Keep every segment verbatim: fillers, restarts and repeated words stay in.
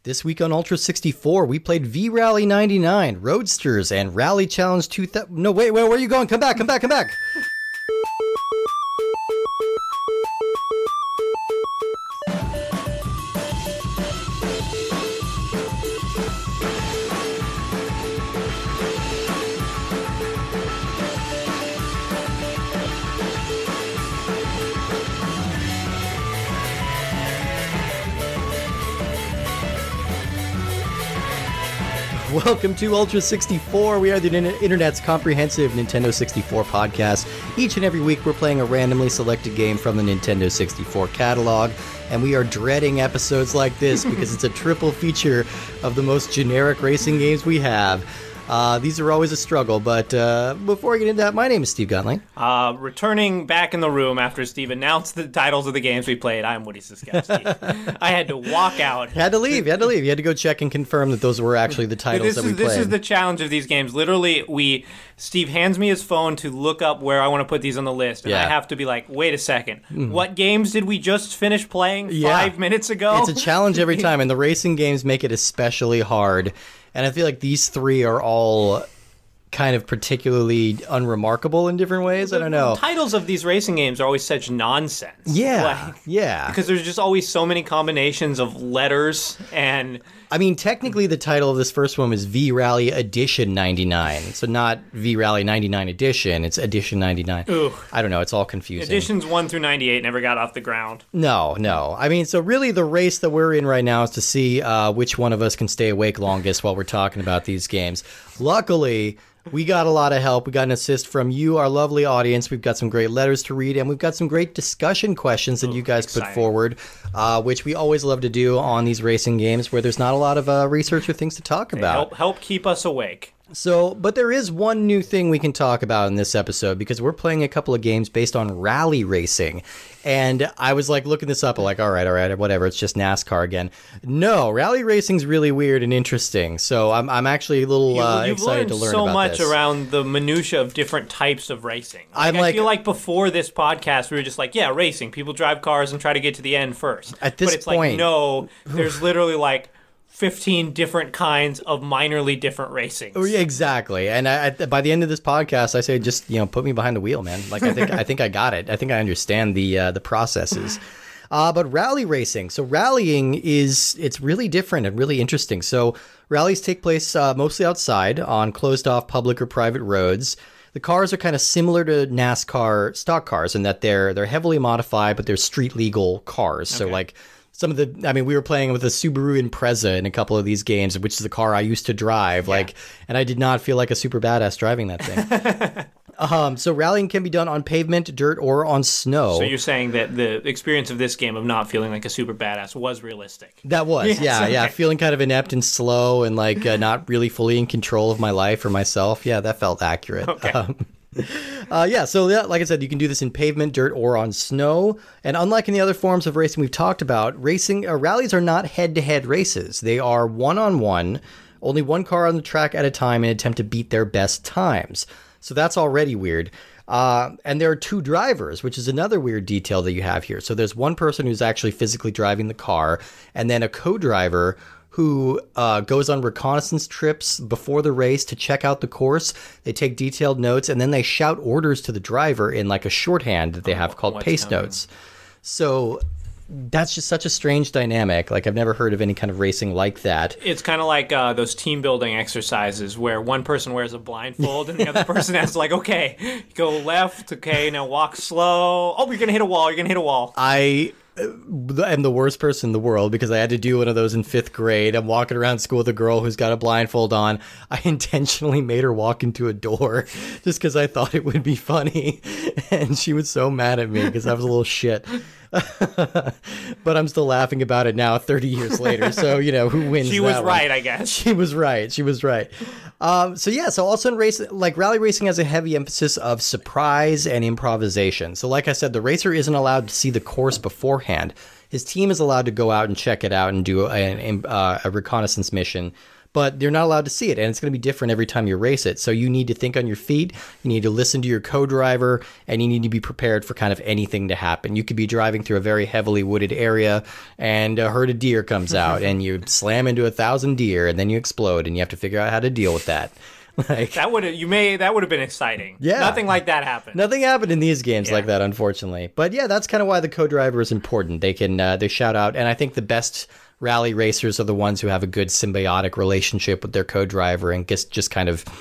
This week on Ultra sixty-four, we played V-Rally ninety-nine, Roadsters, and Rally Challenge two thousand. No, wait, wait, where are you going? Come back, come back, come back. Welcome to Ultra sixty-four. We are the internet's comprehensive Nintendo sixty-four podcast. Each and every week we're playing a randomly selected game from the Nintendo sixty-four catalog, and we are dreading episodes like this because it's a triple feature of the most generic racing games we have. Uh, these are always a struggle, but uh, before I get into that, my name is Steve Guntley. Uh, returning back in the room after Steve announced the titles of the games we played, I'm Woody Siskowski. I had to walk out. You had to leave, you had to leave. You had to go check and confirm that those were actually the titles this that we is, played. This is the challenge of these games. Literally, we Steve hands me his phone to look up where I want to put these on the list, and yeah. I have to be like, wait a second, mm. what games did we just finish playing yeah. five minutes ago? It's a challenge every time, and the racing games make it especially hard. And I feel like these three are all kind of particularly unremarkable in different ways. The, I don't know. The titles of these racing games are always such nonsense. Yeah, like, yeah. Because there's just always so many combinations of letters and... I mean, technically the title of this first one is V-Rally Edition ninety-nine. So not V-Rally ninety-nine Edition, it's Edition ninety-nine. Ooh. I don't know, it's all confusing. Editions one through ninety-eight never got off the ground. No, no. I mean, so really the race that we're in right now is to see uh, which one of us can stay awake longest while we're talking about these games. Luckily, we got a lot of help. We got an assist from you, our lovely audience. We've got some great letters to read, and we've got some great discussion questions that Ooh, you guys exciting. put forward, uh, which we always love to do on these racing games where there's not a lot of uh, research or things to talk about. Help, help keep us awake. So, but there is one new thing we can talk about in this episode because we're playing a couple of games based on rally racing. And I was like looking this up, like, all right, all right, whatever, it's just NASCAR again. No, rally racing's really weird and interesting. So I'm I'm actually a little you, uh, excited to learn so about much this. around the minutia of different types of racing. Like, I'm I like, feel like before this podcast, we were just like, yeah, racing. People drive cars and try to get to the end first. At this but it's point, like, no, there's literally like fifteen different kinds of minorly different racing. Oh, yeah, exactly. And I, I, by the end of this podcast, I say, just, you know, put me behind the wheel, man. Like, I think I think I got it. I think I understand the uh, the processes. Uh, but rally racing. So rallying is, it's really different and really interesting. So rallies take place uh, mostly outside on closed off public or private roads. The cars are kind of similar to NASCAR stock cars in that they're they're heavily modified, but they're street legal cars. Okay. So like some of the, I mean, we were playing with a Subaru Impreza in a couple of these games, which is the car I used to drive. Yeah. Like, and I did not feel like a super badass driving that thing. um, so rallying can be done on pavement, dirt, or on snow. So you're saying that the experience of this game of not feeling like a super badass was realistic? That was, yes, yeah, okay. yeah. Feeling kind of inept and slow and like uh, not really fully in control of my life or myself. Yeah, that felt accurate. Okay. Um, Uh, yeah, so yeah, like I said, you can do this in pavement, dirt, or on snow. And unlike in the other forms of racing we've talked about, racing uh, rallies are not head-to-head races. They are one-on-one, only one car on the track at a time in an attempt to beat their best times. So that's already weird. Uh, and there are two drivers, which is another weird detail that you have here. So there's one person who's actually physically driving the car, and then a co-driver who uh, goes on reconnaissance trips before the race to check out the course. They take detailed notes, and then they shout orders to the driver in like a shorthand that they have called What's pace coming? notes. So that's just such a strange dynamic. Like, I've never heard of any kind of racing like that. It's kind of like uh, those team building exercises where one person wears a blindfold and the other person has to like, okay, go left, okay, now walk slow. Oh, you're going to hit a wall, you're going to hit a wall. I am the worst person in the world because I had to do one of those in fifth grade. I'm walking around school with a girl who's got a blindfold on. I intentionally made her walk into a door just because I thought it would be funny. And she was so mad at me because I was a little shit. But I'm still laughing about it now thirty years later. So, you know, who wins? She was that right, one? I guess. She was right. She was right. Um, so, yeah, so also in race, like rally racing has a heavy emphasis of surprise and improvisation. So, like I said, the racer isn't allowed to see the course beforehand. His team is allowed to go out and check it out and do a, a, uh, a reconnaissance mission. but they're not allowed to see it, and it's going to be different every time you race it. So you need to think on your feet, you need to listen to your co-driver, and you need to be prepared for kind of anything to happen. You could be driving through a very heavily wooded area, and a herd of deer comes out, and you slam into a thousand deer, and then you explode, and you have to figure out how to deal with that. Like, that would you may that would have been exciting. Yeah. Nothing like that happened. Nothing happened in these games Yeah. like that, unfortunately. But yeah, that's kind of why the co-driver is important. They can uh, they shout out, and I think the best rally racers are the ones who have a good symbiotic relationship with their co-driver and just just kind of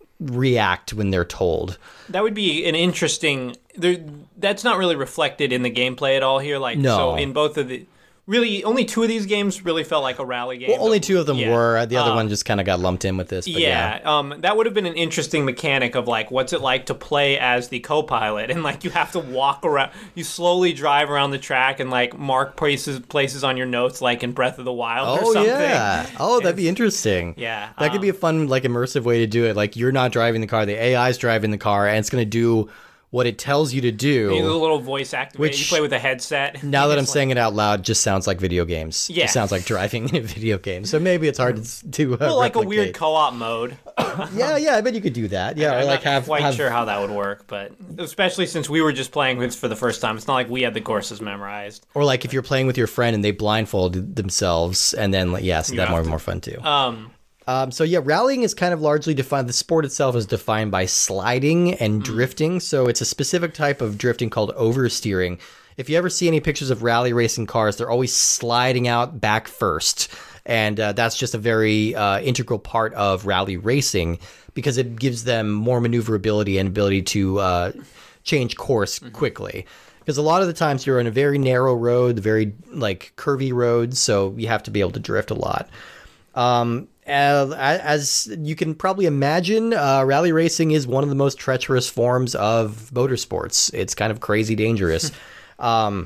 react when they're told. That would be an interesting. There, that's not really reflected in the gameplay at all here. Like No. so in both of the. Really, only two of these games really felt like a rally game. Well, only but- two of them yeah. were. The other Um, one just kind of got lumped in with this. But yeah. Yeah, um, that would have been an interesting mechanic of like, what's it like to play as the co-pilot, and like you have to walk around, you slowly drive around the track and like mark places places on your notes, like in Breath of the Wild or Oh something. yeah. Oh, that'd be interesting. Yeah, That could um, be a fun, like, immersive way to do it. Like, you're not driving the car, the A I's driving the car, and it's going to do what it tells you to do. You know, the little voice activated. Which- You play with a headset. Now that I'm It's like- saying it out loud, just sounds like video games. Yeah. It sounds like driving in a video game. So maybe it's hard to, to uh, well, like a weird replicate. co-op mode. Yeah, yeah, I bet you could do that. Yeah, or I'm like not have quite have, sure how that would work, but especially since we were just playing this for the first time, it's not like we had the courses memorized. or like if you're playing with your friend and they blindfold themselves, and then like, yeah, so that have more to- more fun too. Um, Um, so yeah, rallying is kind of largely defined. The sport itself is defined by sliding and drifting. So it's a specific type of drifting called oversteering. If you ever see any pictures of rally racing cars, they're always sliding out back first, and uh, that's just a very uh, integral part of rally racing because it gives them more maneuverability and ability to uh, change course quickly. Because a lot of the times you're on a very narrow road, very like curvy roads, so you have to be able to drift a lot. Um, uh, as you can probably imagine, uh, rally racing is one of the most treacherous forms of motorsports. It's kind of crazy dangerous. um,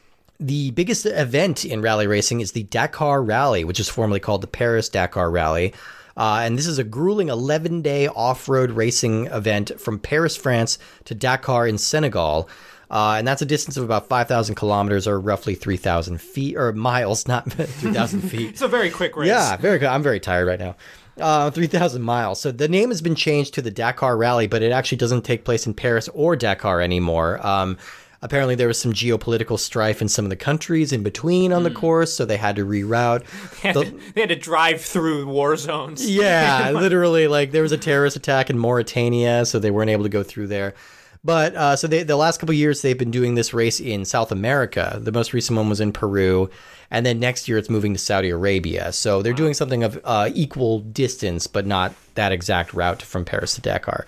the biggest event in rally racing is the Dakar Rally, which is formerly called the Paris Dakar Rally. Uh, and this is a grueling eleven-day off-road racing event from Paris, France to Dakar in Senegal. Uh, and that's a distance of about five thousand kilometers or roughly three thousand feet, or miles, not three thousand feet. it's a very quick race. Yeah, very good. I'm very tired right now. Uh, three thousand miles. So the name has been changed to the Dakar Rally, but it actually doesn't take place in Paris or Dakar anymore. Um, apparently, there was some geopolitical strife in some of the countries in between on the course, so they had to reroute. They had, The- to, they had to drive through war zones. yeah, literally, like there was a terrorist attack in Mauritania, so they weren't able to go through there. But uh, so they, the last couple of years, they've been doing this race in South America. The most recent one was in Peru. And then next year, it's moving to Saudi Arabia. So they're doing something of uh, equal distance, but not that exact route from Paris to Dakar.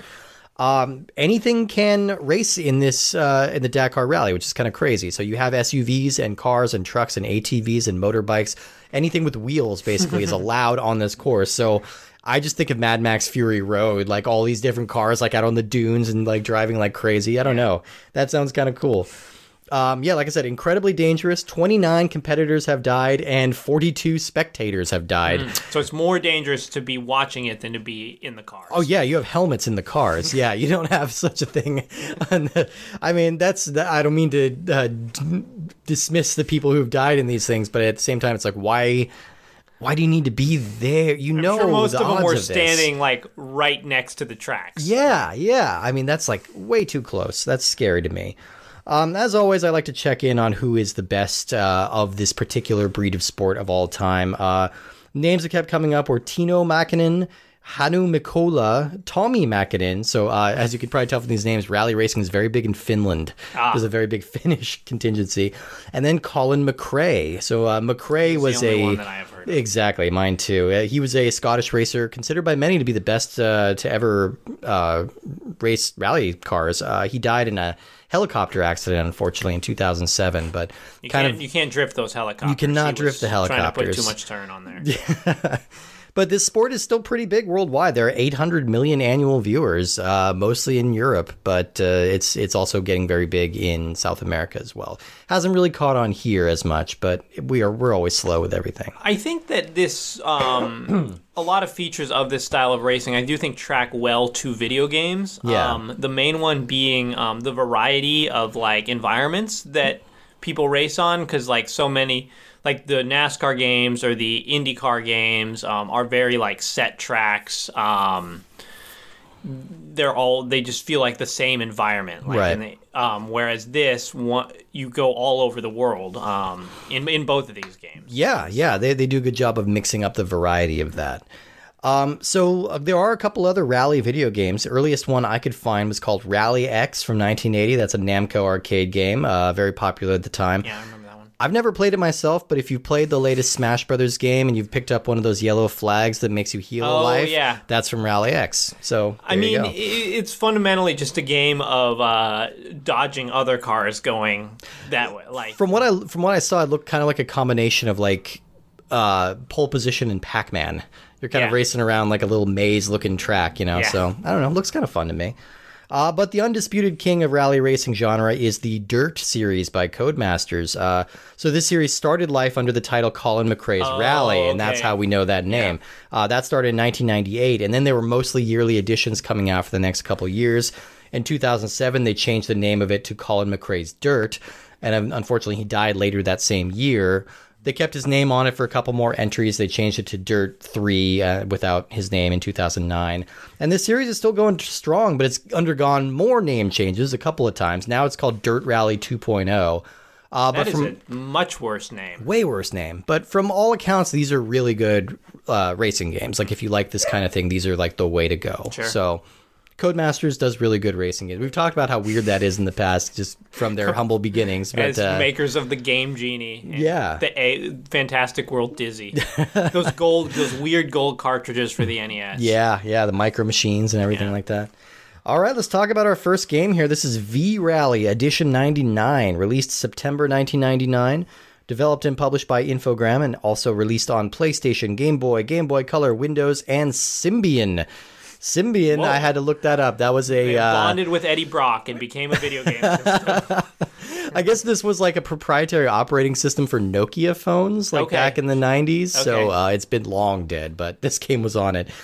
Um, anything can race in this uh, in the Dakar Rally, which is kind of crazy. So you have S U Vs and cars and trucks and A T Vs and motorbikes. Anything with wheels, basically, is allowed on this course. So I just think of Mad Max Fury Road, like all these different cars, like out on the dunes and like driving like crazy. I don't know. That sounds kind of cool. Um, yeah, like I said, incredibly dangerous. twenty-nine competitors have died and forty-two spectators have died. So it's more dangerous to be watching it than to be in the cars. Oh yeah, you have helmets in the cars. Yeah, you don't have such a thing. On the, I mean, that's I don't mean to uh, d- dismiss the people who've died in these things, but at the same time, it's like why. Why do you need to be there? You I'm know, sure most the of them odds were of this. standing like right next to the tracks. Yeah, yeah. I mean, that's like way too close. That's scary to me. Um, as always, I like to check in on who is the best uh, of this particular breed of sport of all time. Uh, names that kept coming up were Tino Mäkinen, Hannu Mikkola, Tommy Mäkinen. So uh, as you could probably tell from these names, rally racing is very big in Finland. Ah. There's a very big Finnish contingency. And then Colin McRae. So uh, McRae He's was the only a... one that I have heard of. Exactly, mine too. Uh, he was a Scottish racer, considered by many to be the best uh, to ever uh, race rally cars. Uh, he died in a helicopter accident, unfortunately, in two thousand seven. But You kind can't of, you can't drift those helicopters. You cannot He was drift the Trying to put helicopters. too much turn on there. but this sport is still pretty big worldwide. There are eight hundred million annual viewers, uh, mostly in Europe, but uh, it's it's also getting very big in South America as well. Hasn't really caught on here as much, but we are we're always slow with everything. I think that this, um, a lot of features of this style of racing, I do think track well to video games. Yeah. Um, the main one being um, the variety of like environments that people race on, because like so many, like the NASCAR games or the IndyCar games um, are very like set tracks. Um, they're all they just feel like the same environment, like, right? And they, um, whereas this one, you go all over the world um, in in both of these games. Yeah, yeah, they they do a good job of mixing up the variety of that. Um, so uh, there are a couple other Rally video games. The earliest one I could find was called Rally X from nineteen eighty. That's a Namco arcade game, uh, very popular at the time. Yeah, I remember that one. I've never played it myself, but if you've played the latest Smash Brothers game and you've picked up one of those yellow flags that makes you heal Oh, a life, yeah. that's from Rally X. So there I mean, you go. i- it's fundamentally just a game of uh, dodging other cars going that way. Like From what I from what I saw, it looked kind of like a combination of like uh, pole position and Pac-Man. You're kind of Yeah. racing around like a little maze-looking track, you know. Yeah. So I don't know, it looks kind of fun to me. Uh, but the undisputed king of rally racing genre is the Dirt series by Codemasters. Uh, so this series started life under the title Colin McRae's Oh, Rally, and that's okay. how we know that name. Uh, that started in nineteen ninety-eight, and then there were mostly yearly editions coming out for the next couple years. In two thousand seven, they changed the name of it to Colin McRae's Dirt, and um, unfortunately, he died later that same year. They kept his name on it for a couple more entries. They changed it to Dirt three uh, without his name in two thousand nine. And this series is still going strong, but it's undergone more name changes a couple of times. Now it's called Dirt Rally two point oh. Uh, that but is from a much worse name. way worse name. But from all accounts, these are really good uh, racing games. Like if you like this kind of thing, these are like the way to go. Sure. So Codemasters does really good racing games. We've talked about how weird that is in the past, just from their humble beginnings. But, As uh, makers of the Game Genie, and Yeah. the A- Fantastic World Dizzy, those gold, those weird gold cartridges for the N E S. Yeah, yeah, the micro machines and everything Yeah. like that. All right, let's talk about our first game here. This is V-Rally Edition ninety-nine, released September nineteen ninety-nine, developed and published by Infogram, and also released on PlayStation, Game Boy, Game Boy Color, Windows, and Symbian. Symbian, Whoa. I had to look that up. That was a... They Uh, bonded with Eddie Brock and became a video game system. I guess this was like a proprietary operating system for Nokia phones, like Okay. back in the nineties. So Okay. uh, it's been long dead, but this game was on it.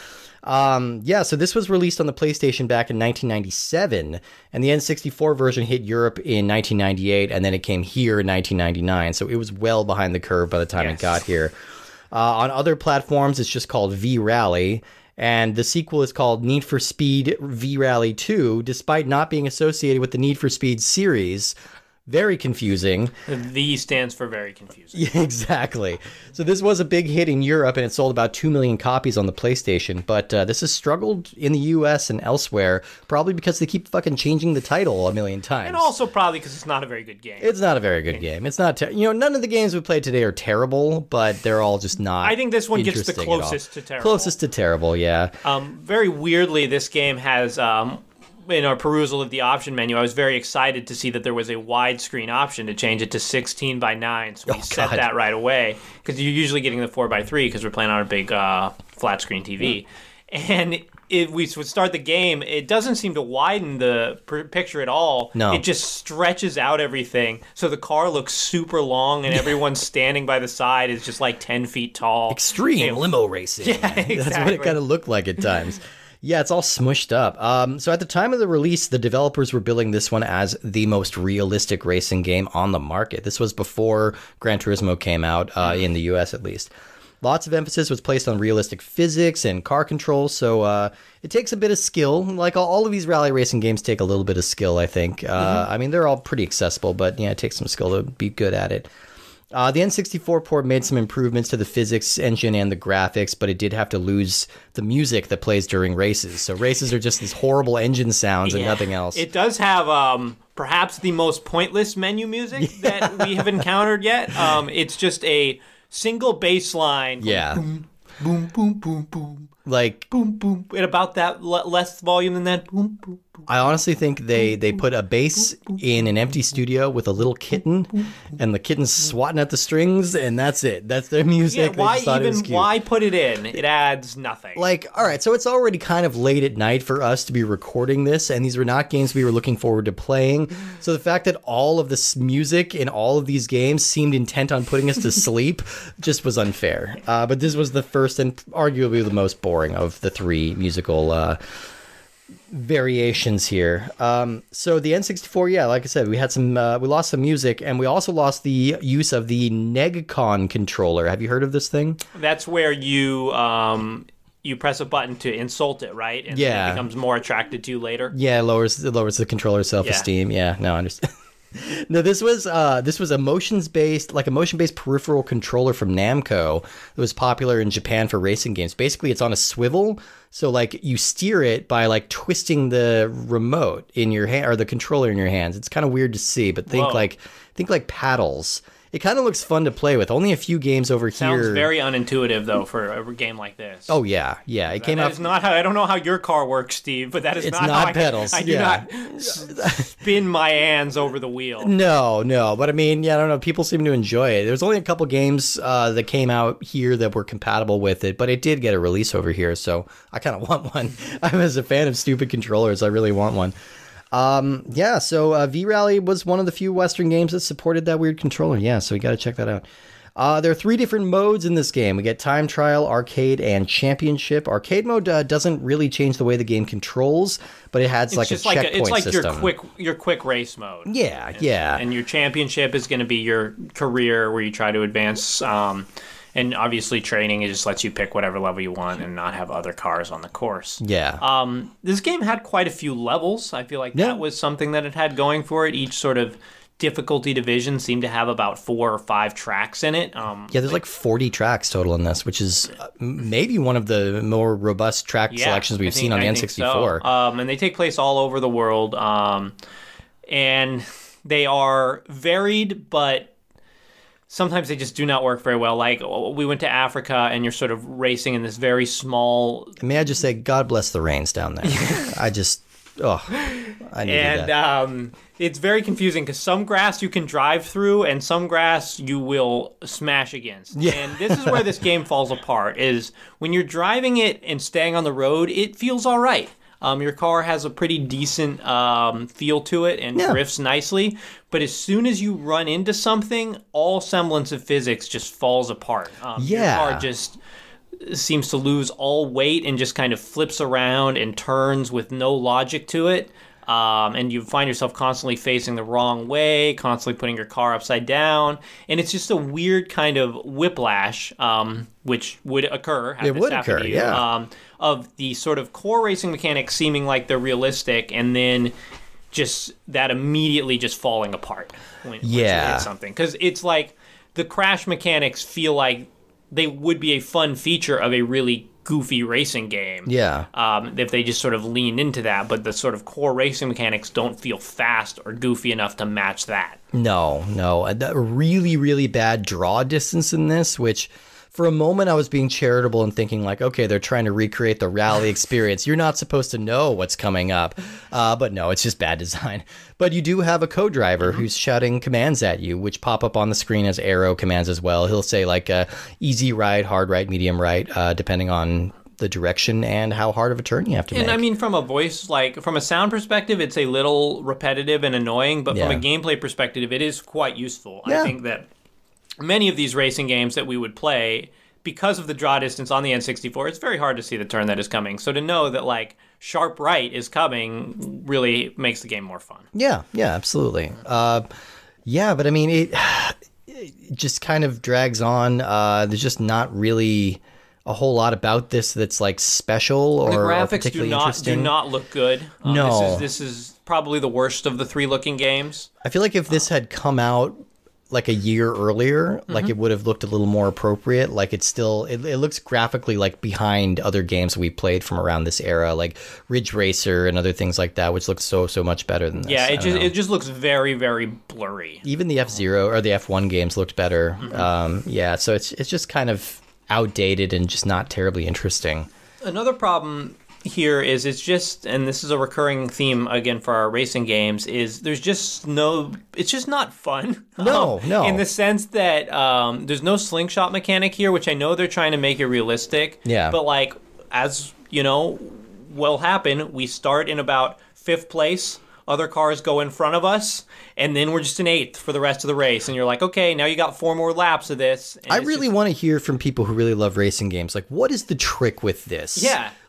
Um, yeah, so this was released on the PlayStation back in nineteen ninety-seven, and the N sixty-four version hit Europe in nineteen ninety-eight, and then it came here in nineteen ninety-nine. So it was well behind the curve by the time Yes. it got here. Uh, on other platforms, it's just called V-Rally. And the sequel is called Need for Speed V-Rally two, despite not being associated with the Need for Speed series. Very confusing. The V stands for very confusing. Yeah, exactly. So this was a big hit in Europe, and it sold about two million copies on the PlayStation. But uh, this has struggled in the U S and elsewhere, probably because they keep fucking changing the title a million times. And also probably because it's not a very good game. It's not a very good game. It's not, ter- you know, none of the games we played today are terrible, but they're all just not. I think this one gets the interesting at all. closest to terrible. Closest to terrible, yeah. Um, very weirdly, this game has, um, in our perusal of the option menu, I was very excited to see that there was a widescreen option to change it to sixteen by nine. So we Oh, set God. that right away because you're usually getting the four by three because we're playing on a big uh, flat screen T V. And if we would start the game, it doesn't seem to widen the pr- picture at all. No. It just stretches out everything. So the car looks super long and everyone standing by the side is just like ten feet tall. Extreme Yeah. limo racing. Yeah, That's what it exactly. kind of looked like at times. Yeah, it's all smushed up. Um, so at the time of the release, the developers were billing this one as the most realistic racing game on the market. This was before Gran Turismo came out, uh, in the U S at least. Lots of emphasis was placed on realistic physics and car control, so uh, it takes a bit of skill. Like all, all of these rally racing games take a little bit of skill, I think. Uh, I mean, they're all pretty accessible, but yeah, it takes some skill to be good at it. Uh, the N sixty-four port made some improvements to the physics engine and the graphics, but it did have to lose the music that plays during races. So races are just these horrible engine sounds and Yeah. nothing else. It does have um, perhaps the most pointless menu music that we have encountered yet. Um, it's just a single bass line. going Yeah. Boom, boom, boom, boom, boom, Like, boom, boom. At about that l- less volume than that. Boom, boom, boom. I honestly think they, they put a bass in an empty studio with a little kitten, and the kitten's swatting at the strings, and that's it. That's their music. Yeah, They why just thought it was even cute. why put it in? It adds nothing. Like, all right, so it's already kind of late at night for us to be recording this, and these were not games we were looking forward to playing. So the fact that all of this music in all of these games seemed intent on putting us to sleep just was unfair. Uh, but this was the first and arguably the most boring of the three musical uh, variations here. Um, so the N sixty-four, yeah, like I said, we had some, uh, we lost some music, and we also lost the use of the Negcon controller. Have you heard of this thing? That's where you um, you press a button to insult it, right? And Yeah. it becomes more attracted to you later. Yeah, it lowers it lowers the controller's self-esteem. Yeah, no, I understand. No, this was uh, this was a motions based, like a motion based peripheral controller from Namco that was popular in Japan for racing games. Basically, it's on a swivel, so like you steer it by like twisting the remote in your hand or the controller in your hands. It's kind of weird to see, but think Whoa. like think like paddles. It kind of looks fun to play with. Only a few games over Sounds here. very unintuitive though for a game like this. Oh yeah, yeah. It That- came that out. is not how I don't know how your car works, Steve, but that is It's not, not how I- pedals, I, do yeah. not s- spin my hands over the wheel. No, no, but I mean, yeah, I don't know. People seem to enjoy it. There's only a couple games uh, that came out here that were compatible with it, but it did get a release over here, so I kind of want one. I'm as a fan of stupid controllers, I really want one. Um, yeah, so uh, V-Rally was one of the few Western games that supported that weird controller. Yeah, so you got to check that out. Uh, there are three different modes in this game. We get Time Trial, Arcade, and Championship. Arcade mode uh, doesn't really change the way the game controls, but it has It's like just a like checkpoint a, it's like system. your quick your quick race mode. Yeah, And- yeah. And your championship is going to be your career where you try to advance. Um, and obviously, training it just lets you pick whatever level you want and not have other cars on the course. Yeah. Um, this game had quite a few levels. I feel like Yeah. that was something that it had going for it. Each sort of difficulty division seemed to have about four or five tracks in it. Um, Yeah, there's like forty tracks total in this, which is uh, m- maybe one of the more robust track yeah, selections we've I think- seen on the I N think sixty-four. so. Um, and they take place all over the world. Um, and they are varied, but sometimes they just do not work very well. Like we went to Africa and you're sort of racing in this very small May I just say, God bless the rains down there. I just, oh, I needed and that. um, it's very confusing because some grass you can drive through and some grass you will smash against. Yeah. And this is where this game falls apart, is when you're driving it and staying on the road, it feels all right. Um, your car has a pretty decent um, feel to it and Yeah. drifts nicely. But as soon as you run into something, all semblance of physics just falls apart. Um, Yeah. Your car just seems to lose all weight and just kind of flips around and turns with no logic to it. Um, and you find yourself constantly facing the wrong way, constantly putting your car upside down. And it's just a weird kind of whiplash, um, which would occur. Had It this would happened occur, to you, yeah. Um, of the sort of core racing mechanics seeming like they're realistic and then just that immediately just falling apart when, once you Yeah. hit something. Because it's like the crash mechanics feel like they would be a fun feature of a really goofy racing game. Yeah. Um, if they just sort of lean into that, but the sort of core racing mechanics don't feel fast or goofy enough to match that. No, no. A a really, really bad draw distance in this, which for a moment I was being charitable and thinking like, okay, they're trying to recreate the rally experience. You're not supposed to know what's coming up. Uh, but no, it's just bad design. But you do have a co-driver who's shouting commands at you, which pop up on the screen as arrow commands as well. He'll say like uh, easy right, hard right, medium right, uh, depending on the direction and how hard of a turn you have to And make. I mean, from a voice, like from a sound perspective, it's a little repetitive and annoying, but from Yeah. a gameplay perspective, it is quite useful. Yeah. I think that many of these racing games that we would play, because of the draw distance on the N sixty-four, it's very hard to see the turn that is coming. So to know that like sharp right is coming really makes the game more fun. Yeah, yeah, absolutely. Uh, yeah, but I mean, it, it just kind of drags on. Uh, there's just not really a whole lot about this that's like special or, The or graphics do particularly not do interesting. not look good. Um, No. this is this is probably the worst of the three looking games. I feel like if this had come out like a year earlier, Mm-hmm. like it would have looked a little more appropriate. Like it's still, it, it looks graphically like behind other games we played from around this era, like Ridge Racer and other things like that, which looks so so much better than this. Yeah, I it don't just know. it just looks very very blurry. Even the F Zero or the F one games looked better. Mm-hmm. Um, yeah, so it's it's just kind of outdated and just not terribly interesting. Another problem here is it's just, and this is a recurring theme again for our racing games, is there's just no, it's just not fun. No, Um, no. In the sense that um, there's no slingshot mechanic here, which I know they're trying to make it realistic. Yeah. But like, as you know, will happen, we start in about fifth place. Other cars go in front of us, and then we're just in eighth for the rest of the race. And you're like, okay, now you got four more laps of this. And I it's really just- want to hear from people who really love racing games. Like, what is the trick with this? Yeah.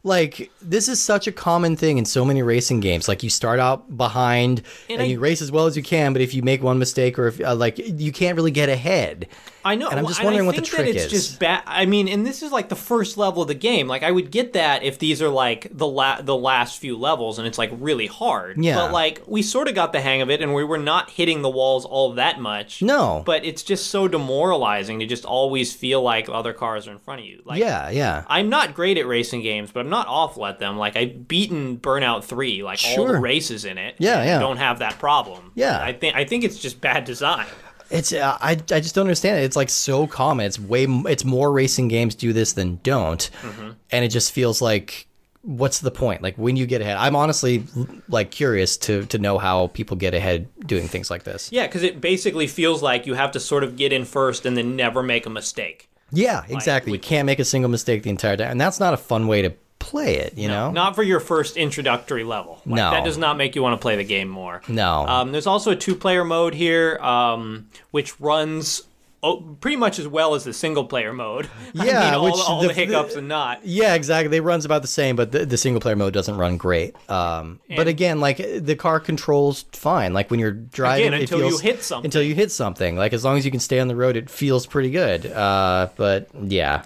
like this is such a common thing in so many racing games. Like you start out behind and, And and I- you race as well as you can, but if you make one mistake or if uh, like you can't really get ahead. I know, And I'm just and wondering I what the think trick that it's is. just bad. I mean, and this is like the first level of the game. Like I would get that if these are like the la- the last few levels and it's like really hard. Yeah. But like we sort of got the hang of it and we were not hitting the walls all that much. No. But it's just so demoralizing to just always feel like other cars are in front of you. Like, Yeah, yeah. I'm not great at racing games, but I'm not awful at them. Like I've beaten Burnout three, like all Sure. the races in it. Yeah, and yeah. Don't have that problem. Yeah. I think I think it's just bad design. It's uh, I I just don't understand it. It's like so common. It's way m- it's more racing games do this than don't, Mm-hmm. and it just feels like what's the point? Like when you get ahead, I'm honestly like curious to to know how people get ahead doing things like this. Yeah, because it basically feels like you have to sort of get in first and then never make a mistake. Yeah, exactly. we- you can't make a single mistake the entire time, and that's not a fun way to play it. You know, Not for your first introductory level. Like, No. That does not make you want to play the game more. no. Um, there's also a two-player mode here, um, which runs oh, pretty much as well as the single-player mode. I Yeah, mean, all, which all the- the, hiccups and not. Yeah, exactly. It runs about the same, but the, the single player mode doesn't run great. Um, but And- again, like the car controls fine. Like when you're driving, Again, it until you feels- hit something. Until you hit something. Like as long as you can stay on the road, it feels pretty good. Uh, but yeah,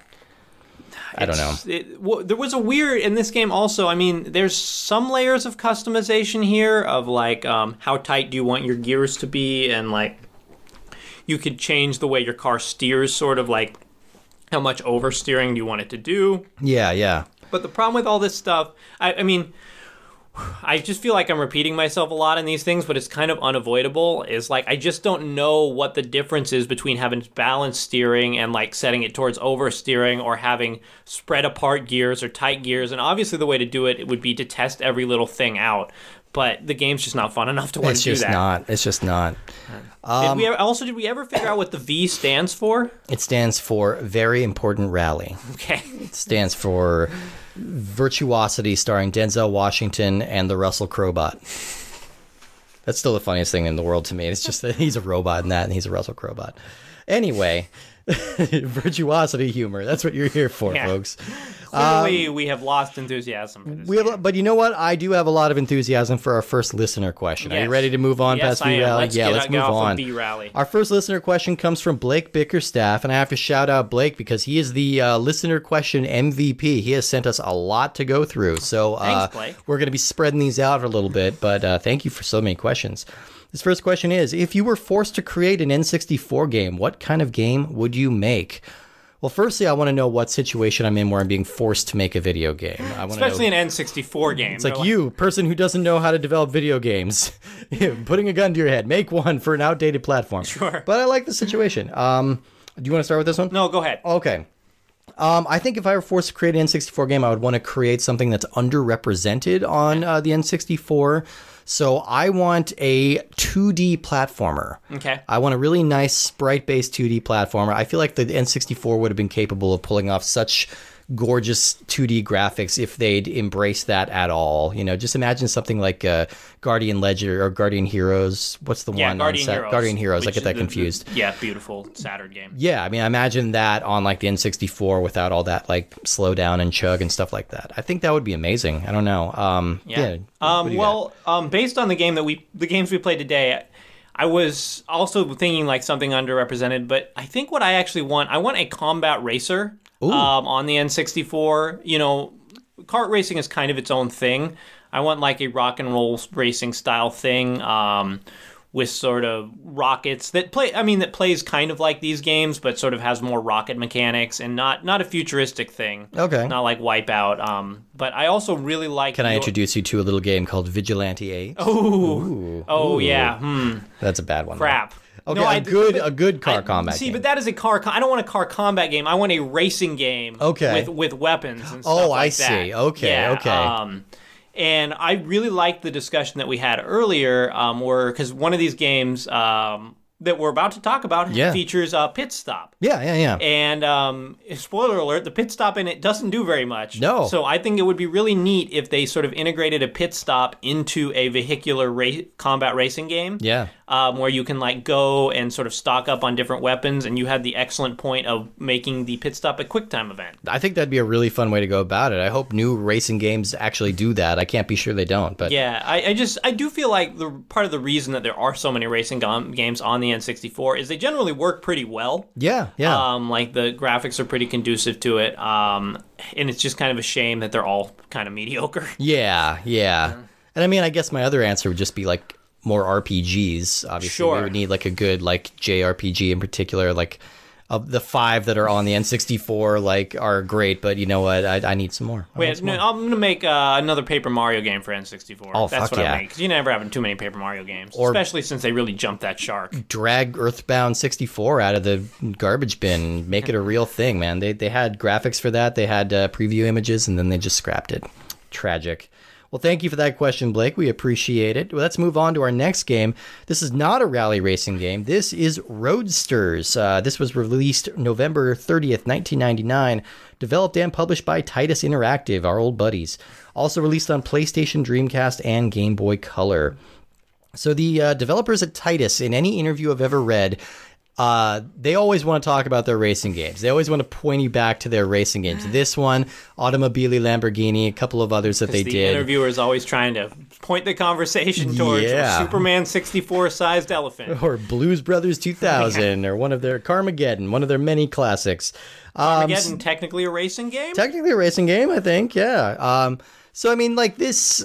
I don't know. It's- It, well, there was a weird in this game also. I mean, there's some layers of customization here of like um, how tight do you want your gears to be, and like you could change the way your car steers, sort of like how much oversteering do you want it to do. Yeah, yeah. But the problem with all this stuff, I, I mean, I just feel like I'm repeating myself a lot in these things, but it's kind of unavoidable. Is like I just don't know what the difference is between having balanced steering and like setting it towards oversteering, or having spread apart gears or tight gears. And obviously, the way to do it, it would be to test every little thing out. But the game's just not fun enough to want It's to do just that. not. It's just not. did we ever, also, did we ever figure out what the V stands for? It stands for very important rally. Okay. It stands for Virtuosity, starring Denzel Washington and the Russell Crowe bot. That's still the funniest thing in the world to me. It's just that he's a robot in that, and he's a Russell Crowe bot. Anyway, virtuosity humor. That's what you're here for, Yeah. folks. Clearly, we have lost enthusiasm for this. We game. have, but you know what? I do have a lot of enthusiasm for our first listener question. Are you Yes. ready to move on Yes, past I V am. Rally? Let's yeah, get- let's get move off of on. V Rally. Our first listener question comes from Blake Bickerstaff, and I have to shout out Blake because he is the uh, listener question M V P. He has sent us a lot to go through, so uh, Thanks, Blake. we're going to be spreading these out a little bit. But uh, thank you for so many questions. This first question is: if you were forced to create an N sixty-four game, what kind of game would you make? Well, firstly, I want to know what situation I'm in where I'm being forced to make a video game. I want to know. Especially an N sixty-four game. It's like you, person who doesn't know how to develop video games, putting a gun to your head. Make one for an outdated platform. Sure. But I like the situation. Um, do you want to start with this one? No, go ahead. Okay. Um, I think if I were forced to create an N sixty-four game, I would want to create something that's underrepresented on uh, the N sixty-four. So I want a two D platformer. Okay. I want a really nice sprite-based two D platformer. I feel like the N sixty-four would have been capable of pulling off such gorgeous two D graphics if they'd embrace that at all. You know, just imagine something like uh, Guardian Ledger or Guardian Heroes. What's the Yeah, one? Guardian on Sa- Heroes. Guardian Heroes. I which get that is the- confused. the- yeah, beautiful Saturn game. Yeah, I mean, I imagine that on like the N sixty-four without all that like slow down and chug and stuff like that. I think that would be amazing. I don't know. Um, yeah. Yeah. what Um, do you well, um, based on the game that we, the games we played today, I was also thinking like something underrepresented. But I think what I actually want, I want a combat racer um, on the N sixty-four. You know, kart racing is kind of its own thing. I want like a rock and roll racing style thing. Um, with sort of rockets that play, I mean, that plays kind of like these games, but sort of has more rocket mechanics and not not a futuristic thing. Okay. Not like Wipeout. Um, but I also really like. Can I your- introduce you to a little game called Vigilante eight? Oh, oh Ooh. yeah. Hmm. That's a bad one. though. Crap. Okay, No, a I- good but- a good car I- combat See, game. but that is a car. Com- I don't want a car combat game. I want a racing game. Okay. With with weapons and stuff Oh, like I that. see. Okay, Yeah, okay. Um, and I really liked the discussion that we had earlier, um, where because one of these games um, that we're about to talk about Yeah. features a pit stop. yeah, yeah, yeah. And um, spoiler alert, the pit stop in it doesn't do very much. No. So I think it would be really neat if they sort of integrated a pit stop into a vehicular ra- combat racing game. Yeah. um, where you can like go and sort of stock up on different weapons, and you had the excellent point of making the pit stop a quick time event. I think that'd be a really fun way to go about it. I hope new racing games actually do that. I can't be sure they don't, but yeah, I, I just I do feel like the part of the reason that there are so many racing gom- games on the N sixty-four is they generally work pretty well. yeah, yeah. Um, like the graphics are pretty conducive to it, um, and it's just kind of a shame that they're all kind of mediocre. Yeah, yeah. And I mean, I guess my other answer would just be like more R P Gs. Obviously, Sure. we would need like a good like J R P G in particular. Like of the five that are on the N sixty-four, like are great, but you know what? I, I need some more. I want Wait, some no, more. I'm gonna make uh, another Paper Mario game for N sixty-four. Oh, That's fuck what yeah. I make. 'Cause you never have too many Paper Mario games, Or- especially since they really jumped that shark. Drag Earthbound sixty-four out of the garbage bin, make it a real thing, man. They they had graphics for that, they had uh, preview images, and then they just scrapped it. Tragic. Well, thank you for that question, Blake. We appreciate it. Well, let's move on to our next game. This is not a rally racing game. This is Roadsters. Uh, this was released November thirtieth, nineteen ninety-nine, developed and published by Titus Interactive, our old buddies. Also released on PlayStation, Dreamcast, and Game Boy Color. So the uh, developers at Titus, in any interview I've ever read, uh, they always want to talk about their racing games. They always want to point you back to their racing games. This one, Automobili Lamborghini, a couple of others that they the did. interviewer is always trying to point the conversation towards Yeah. a Superman sixty-four sized elephant. Or Blues Brothers two thousand, or one of their Carmageddon, one of their many classics. Um, Again, technically a racing game. technically a racing game, I think. Yeah. Um, so I mean, like this,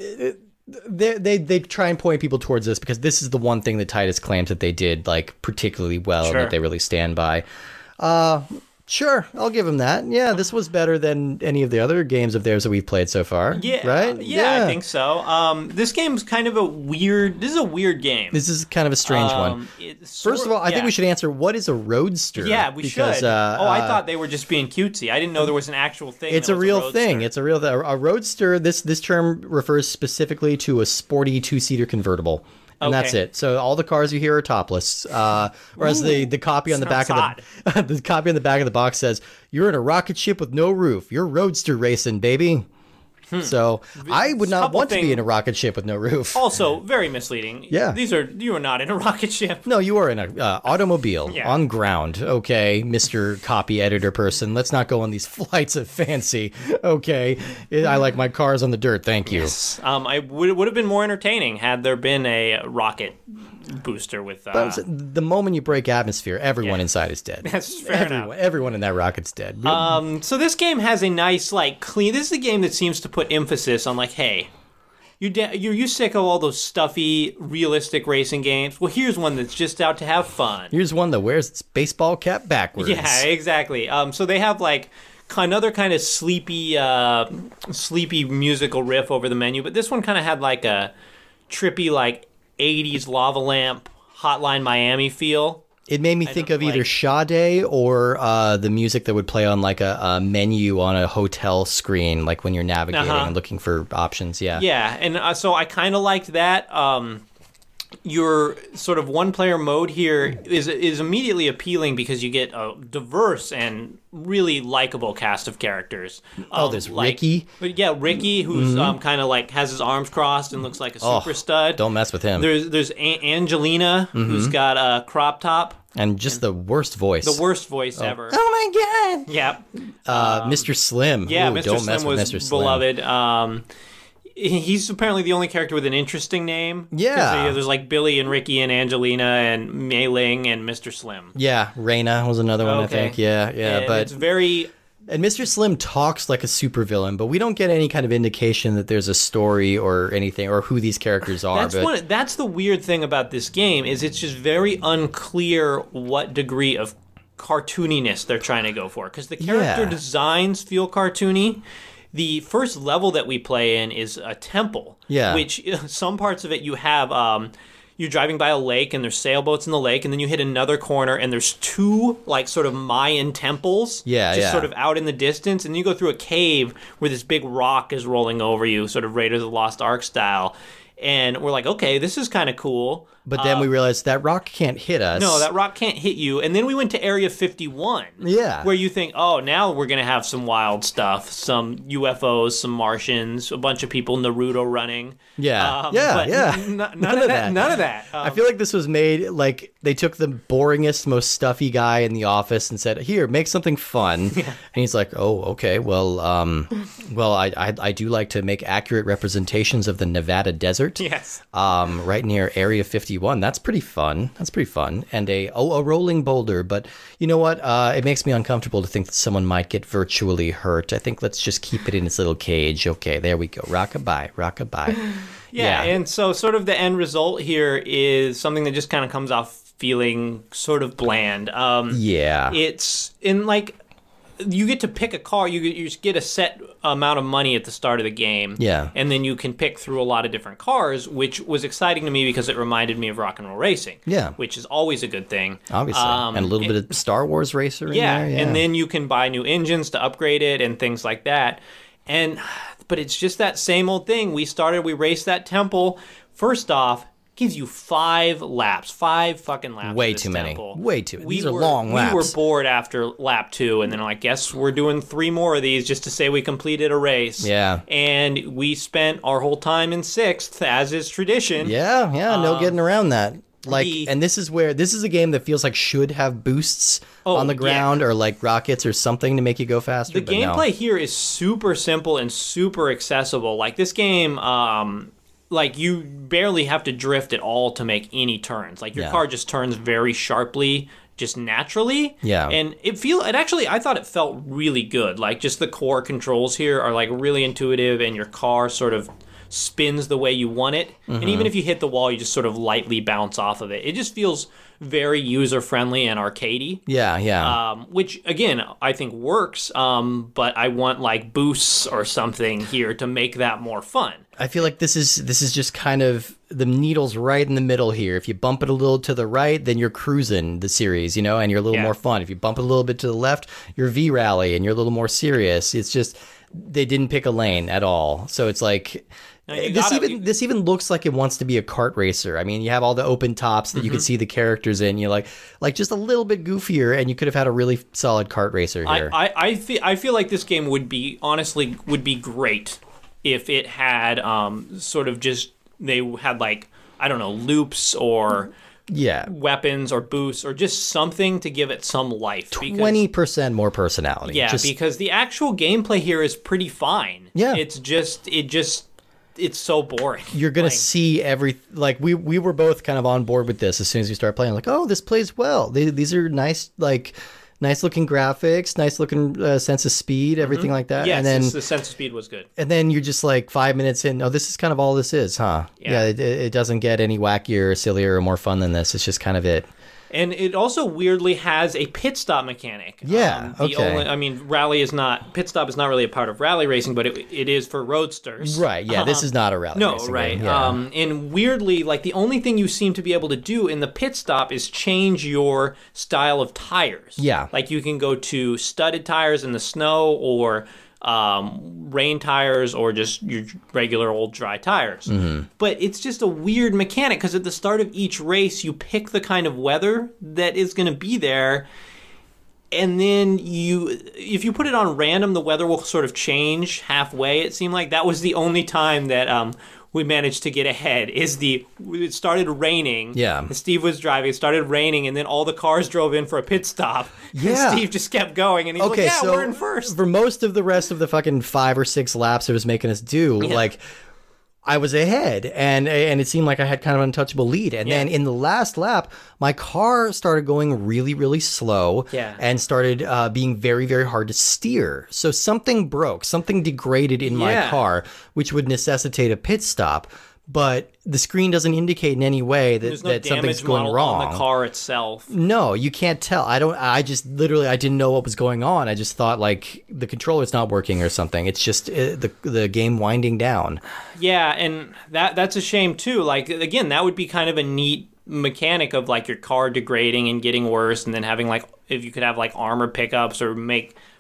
they they they try and point people towards this because this is the one thing that Titus claims that they did like particularly well Sure. and that they really stand by. Uh, sure, I'll give them that. Yeah, this was better than any of the other games of theirs that we've played so far. Yeah, right. Yeah, I think so. Um, this game's kind of a weird. This is a weird game. This is kind of a strange one. Um, it's First sort- of all, I yeah. think we should answer what is a roadster. Yeah, we because, should. Uh, oh, I uh, thought they were just being cutesy. I didn't know there was an actual thing. It's that a was real roadster. thing. It's a real th- a roadster. This this term refers specifically to a sporty two seater convertible, and that's Okay. it. So all the cars you hear are topless. Uh, or as the, the copy on the back sounds of the the copy on the back of the box says, "You're in a rocket ship with no roof. You're roadster racing, baby." So I would not Couple want to be thing- in a rocket ship with no roof. Also, very misleading. Yeah. These are you are not in a rocket ship. No, you are in a uh, automobile Yeah. on ground. Okay, Mister Copy Editor person. Let's not go on these flights of fancy. Okay, I like my cars on the dirt. Thank you. Um, I would would have been more entertaining had there been a rocket booster with. Uh, But the moment you break atmosphere, everyone Yeah. inside is dead. That's fair everyone, enough. everyone in that rocket's dead. Um, so this game has a nice, like, clean. This is a game that seems to put emphasis on, like, hey, you da- you're you sick of all those stuffy, realistic racing games? Well, here's one that's just out to have fun. Here's one that wears its baseball cap backwards. Yeah, exactly. Um, so they have like another kind of sleepy, uh, sleepy musical riff over the menu, but this one kind of had like a trippy, like eighties lava lamp, Hotline Miami feel. It made me think don't of either like- Sade or uh, the music that would play on like a, a menu on a hotel screen, like when you're navigating Uh-huh. and looking for options. Yeah. Yeah, and uh, so I kind of liked that. Um, your sort of one-player mode here is is immediately appealing because you get a diverse and really likable cast of characters. Oh, Um, there's like- Ricky. Yeah, Ricky, who's um, kind of like has his arms crossed and looks like a Oh, super stud. Don't mess with him. There's there's a- Angelina, who's got a crop top, And just the worst voice. the worst voice ever. Oh my god. Yeah, Uh, Mister Slim. yeah. Ooh, Mister don't Slim mess with was Mister Slim. beloved. Um, he- he's apparently the only character with an interesting name. 'Cause, Yeah. uh, there's like Billy and Ricky and Angelina and Mei Ling and Mister Slim. Yeah, Reina was another one. I Okay. think. Yeah, yeah. And but it's very and Mister Slim talks like a supervillain, but we don't get any kind of indication that there's a story or anything or who these characters are. That's but one. That's the weird thing about this game is it's just very unclear what degree of cartooniness they're trying to go for because the character Yeah. designs feel cartoony. The first level that we play in is a temple. Yeah. Which some parts of it you have. Um, you're driving by a lake and there's sailboats in the lake, and then you hit another corner and there's two like sort of Mayan temples. Yeah, just yeah. sort of out in the distance, and you go through a cave where this big rock is rolling over you, sort of Raiders of the Lost Ark style. And we're like, okay, this is kind of cool. But then uh, we realized that rock can't hit us. No, that rock can't hit you. And then we went to Area fifty-one. Yeah. Where you think, oh, now we're going to have some wild stuff. Some U F Os, some Martians, a bunch of people Naruto running. Yeah. Um, yeah, but yeah. N- none, none of that. that. None of that. Um, I feel like this was made, like, they took the boringest, most stuffy guy in the office and said, here, make something fun. Yeah. And he's like, oh, okay, well, um, well, I, I I do like to make accurate representations of the Nevada desert. Yes. Um, right near Area fifty-one. That's pretty fun. That's pretty fun. And a oh, a rolling boulder. But you know what? Uh, it makes me uncomfortable to think that someone might get virtually hurt. I think let's just keep it in its little cage. Okay, there we go. Rockabye, rockabye. Yeah, yeah, and so sort of the end result here is something that just kind of comes off feeling sort of bland. Um, yeah. It's in like... You get to pick a car. You you just get a set amount of money at the start of the game. Yeah. And then you can pick through a lot of different cars, which was exciting to me because it reminded me of Rock and Roll Racing. Yeah. Which is always a good thing. Obviously. Um, and a little and, bit of Star Wars Racer in yeah, there. Yeah. And then you can buy new engines to upgrade it and things like that. And but it's just that same old thing. We started, we raced that temple. First off, gives you five laps, five fucking laps. Way of this too temple. many. Way too many. We These are were, long laps. We were bored after lap two, and then I guess we're doing three more of these just to say we completed a race. Yeah. And we spent our whole time in sixth, as is tradition. Yeah, yeah, no um, getting around that. Like, the, and this is where this is a game that feels like should have boosts oh, on the ground yeah. or like rockets or something to make you go faster. The gameplay no. here is super simple and super accessible. Like this game, um, like you barely have to drift at all to make any turns. Like your yeah. car just turns very sharply, just naturally. Yeah. And it feel it actually I thought it felt really good. Like just the core controls here are like really intuitive, and your car sort of spins the way you want it. Mm-hmm. And even if you hit the wall, you just sort of lightly bounce off of it. It just feels very user-friendly and arcadey. Yeah, yeah. Um, which, again, I think works, um, but I want, like, boosts or something here to make that more fun. I feel like this is this is just kind of the needle's right in the middle here. If you bump it a little to the right, then you're cruising the series, you know, and you're a little yeah. more fun. If you bump it a little bit to the left, you're V-Rally, and you're a little more serious. It's just, they didn't pick a lane at all. So it's like... This gotta, even you, this even looks like it wants to be a kart racer. I mean, you have all the open tops that mm-hmm. you can see the characters in. You're like, like just a little bit goofier, and you could have had a really solid kart racer here. I, I, I feel I feel like this game would be honestly would be great if it had um sort of just they had like I don't know loops or yeah weapons or boosts or just something to give it some life. Twenty percent more personality. Yeah, just, because the actual gameplay here is pretty fine. Yeah, it's just it just. It's so boring. You're gonna playing. see every like we we were both kind of on board with this as soon as we started playing. Like, oh, this plays well. They, these are nice, like nice looking graphics, nice looking uh, sense of speed, everything mm-hmm. like that. Yes, and then the sense of speed was good. And then you're just like five minutes in. Oh, this is kind of all this is, huh? Yeah, yeah it, it doesn't get any wackier, or sillier, or more fun than this. It's just kind of it. And it also weirdly has a pit stop mechanic. Yeah, um, the okay. Only, I mean, rally is not pit stop is not really a part of rally racing, but it, it is for roadsters. Right. Yeah. Um, this is not a rally. No. Racing Right. Game. Yeah. Um, and weirdly, like the only thing you seem to be able to do in the pit stop is change your style of tires. Yeah. Like you can go to studded tires in the snow, or um, rain tires, or just your regular old dry tires. Mm-hmm. But it's just a weird mechanic because at the start of each race, you pick the kind of weather that is going to be there. And then you, if you put it on random, the weather will sort of change halfway. It seemed like that was the only time that um, we managed to get ahead. Is the it started raining. Yeah. Steve was driving. It started raining, and then all the cars drove in for a pit stop. Yeah. And Steve just kept going, and he's okay, like, "Yeah, so we're in first." For most of the rest of the fucking five or six laps it was making us do, yeah. like. I was ahead, and and it seemed like I had kind of an untouchable lead. And yeah. then in the last lap, my car started going really, really slow yeah. and started uh, being very, very hard to steer. So something broke, something degraded in yeah. my car, which would necessitate a pit stop. But the screen doesn't indicate in any way that, no that something's going wrong. On the car itself. No, you can't tell. I don't. I just literally I didn't know what was going on. I just thought like the controller's not working or something. It's just uh, the the game winding down. Yeah, and that that's a shame too. Like again, that would be kind of a neat mechanic of like your car degrading and getting worse, and then having like if you could have like armor pickups or make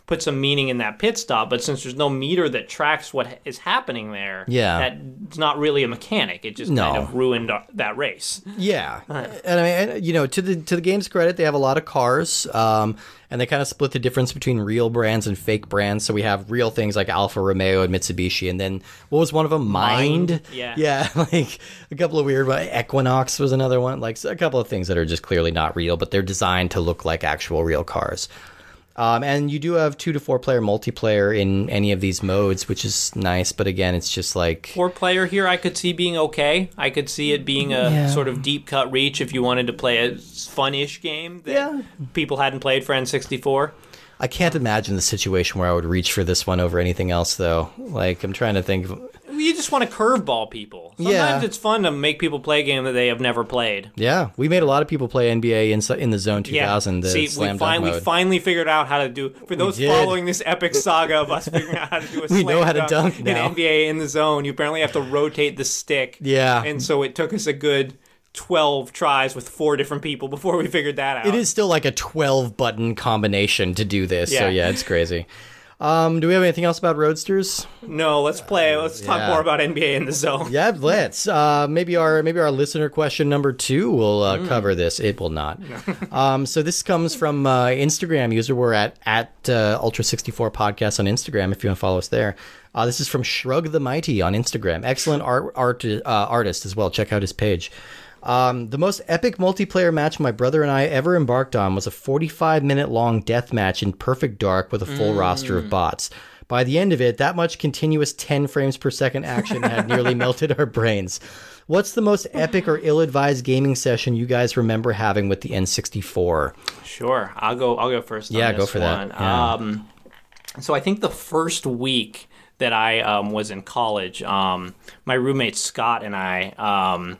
put some meaning in that pit stop. But since there's no meter that tracks what is happening there, Yeah. that's not really a mechanic. It just No. kind of ruined uh, that race. Yeah, and I mean, and, you know, to the to the game's credit, they have a lot of cars, um, and they kind of split the difference between real brands and fake brands. So we have real things like Alfa Romeo and Mitsubishi, and then what was one of them? Mind. Mind, yeah. yeah, like a couple of weird. Equinox was another one. Like a couple of things that are just clearly not real, but they're designed to look like actual real cars. Um, and you do have two to four player multiplayer in any of these modes, which is nice. But again, it's just like Four player here, I could see being okay. I could see it being a Yeah. sort of deep cut reach if you wanted to play a fun-ish game that Yeah. people hadn't played for N sixty-four. I can't imagine the situation where I would reach for this one over anything else, though. Like I'm trying to think. Of, You just want to curveball people. Sometimes Yeah. it's fun to make people play a game that they have never played. Yeah, we made a lot of people play N B A in, in the Zone two thousand. The See, we, slam fin- dunk we mode. finally figured out how to do. For those did. following this epic saga of us figuring out how to do a We slam know how to dunk, dunk in now. N B A in the zone, you apparently have to rotate the stick. Yeah. And so it took us a good twelve tries with four different people before we figured that out. It is still like a twelve button combination to do this. So Yeah. yeah, it's crazy. Um, do we have anything else about Roadsters? No, let's play. Let's talk yeah. more about N B A in the zone. Yeah, let's. Uh, maybe our maybe our listener question number two will uh, cover this. It will not. um, so this comes from uh, Instagram user. We're at at uh, Ultra sixty-four Podcast on Instagram. If you want to follow us there. Uh, this is from Shrug the Mighty on Instagram. Excellent art, art uh, artist as well. Check out his page. Um, the most epic multiplayer match my brother and I ever embarked on was a forty-five minute long death match in Perfect Dark with a full Mm. roster of bots. By the end of it, that much continuous ten frames per second action had nearly melted our brains. What's the most epic or ill-advised gaming session you guys remember having with the N sixty-four? Sure, I'll go. I'll go first. on Yeah, this go for that. one. Yeah. Um, so I think the first week that I um, was in college, um, my roommate Scott and I. Um,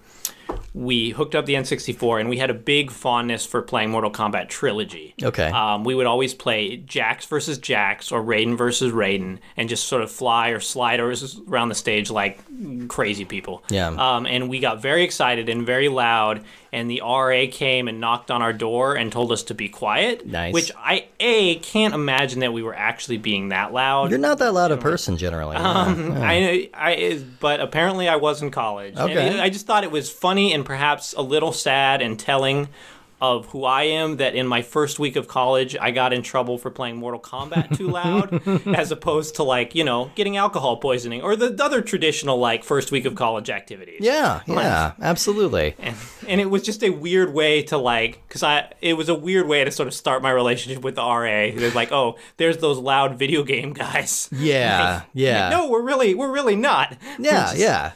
we hooked up the N sixty-four and we had a big fondness for playing Mortal Kombat Trilogy. Okay. Um, we would always play Jax versus Jax or Raiden versus Raiden and just sort of fly or slide around the stage like crazy people. Yeah. Um, and we got very excited and very loud, and the R A came and knocked on our door and told us to be quiet. Nice. Which I, A, can't imagine that we were actually being that loud. You're not that loud a person generally. Um, I, I, but apparently I was in college. And Okay. it- I just thought it was funny and perhaps a little sad and telling of who I am that in my first week of college I got in trouble for playing Mortal Kombat too loud as opposed to like, you know, getting alcohol poisoning or the other traditional like first week of college activities. yeah, yeah, absolutely. And, and it was just a weird way to like, because I, it was a weird way to sort of start my relationship with the R A. It was like, oh, there's those loud video game guys. Yeah, yeah. No, we're really, we're really not. Yeah, yeah.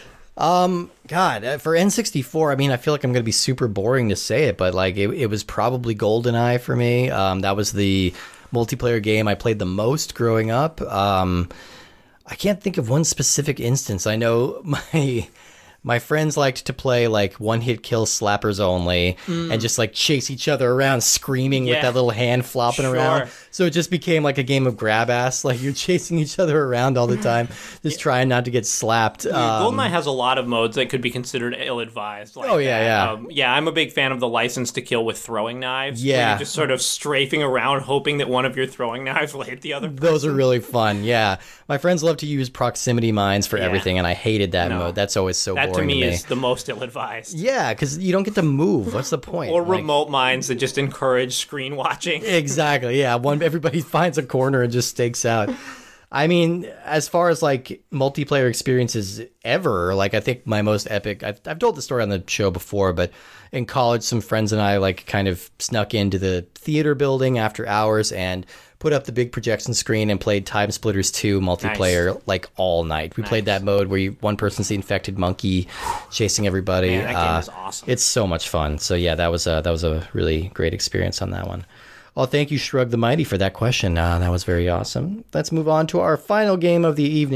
Um, God, uh, for N sixty-four, I mean, I feel like I'm going to be super boring to say it, but like it, it was probably GoldenEye for me. Um, that was the multiplayer game I played the most growing up. Um, I can't think of one specific instance. I know my my friends liked to play like one hit kill slappers only and just like chase each other around screaming with Yeah. that little hand flopping Sure. around. So it just became like a game of grab ass. Like you're chasing each other around all the time, just trying not to get slapped. Um, GoldenEye has a lot of modes that could be considered ill-advised. Like Oh, yeah, that. yeah. Um, yeah, I'm a big fan of the license to kill with throwing knives. where Yeah. you're just sort of strafing around, hoping that one of your throwing knives will hit the other. Those are really fun. Yeah. My friends love to use proximity mines for Yeah. everything, and I hated that No. mode. That's always so That to boring me, to me. is the most ill-advised. Yeah, because you don't get to move. What's the point? Or Like- remote mines that just encourage screen watching. Exactly. Yeah. One everybody finds a corner and just stakes out. I mean, as far as like multiplayer experiences ever, like I think my most epic, I've, I've told the story on the show before, but in college, some friends and I like kind of snuck into the theater building after hours and put up the big projection screen and played Time Splitters two multiplayer like all night. We played that mode where you, one person's the infected monkey chasing everybody. Man, that game Uh, is awesome. It's so much fun. So yeah, that was a, that was a really great experience on that one. Well, thank you, Shrug the Mighty, for that question. Uh, that was very awesome. Let's move on to our final game of the evening.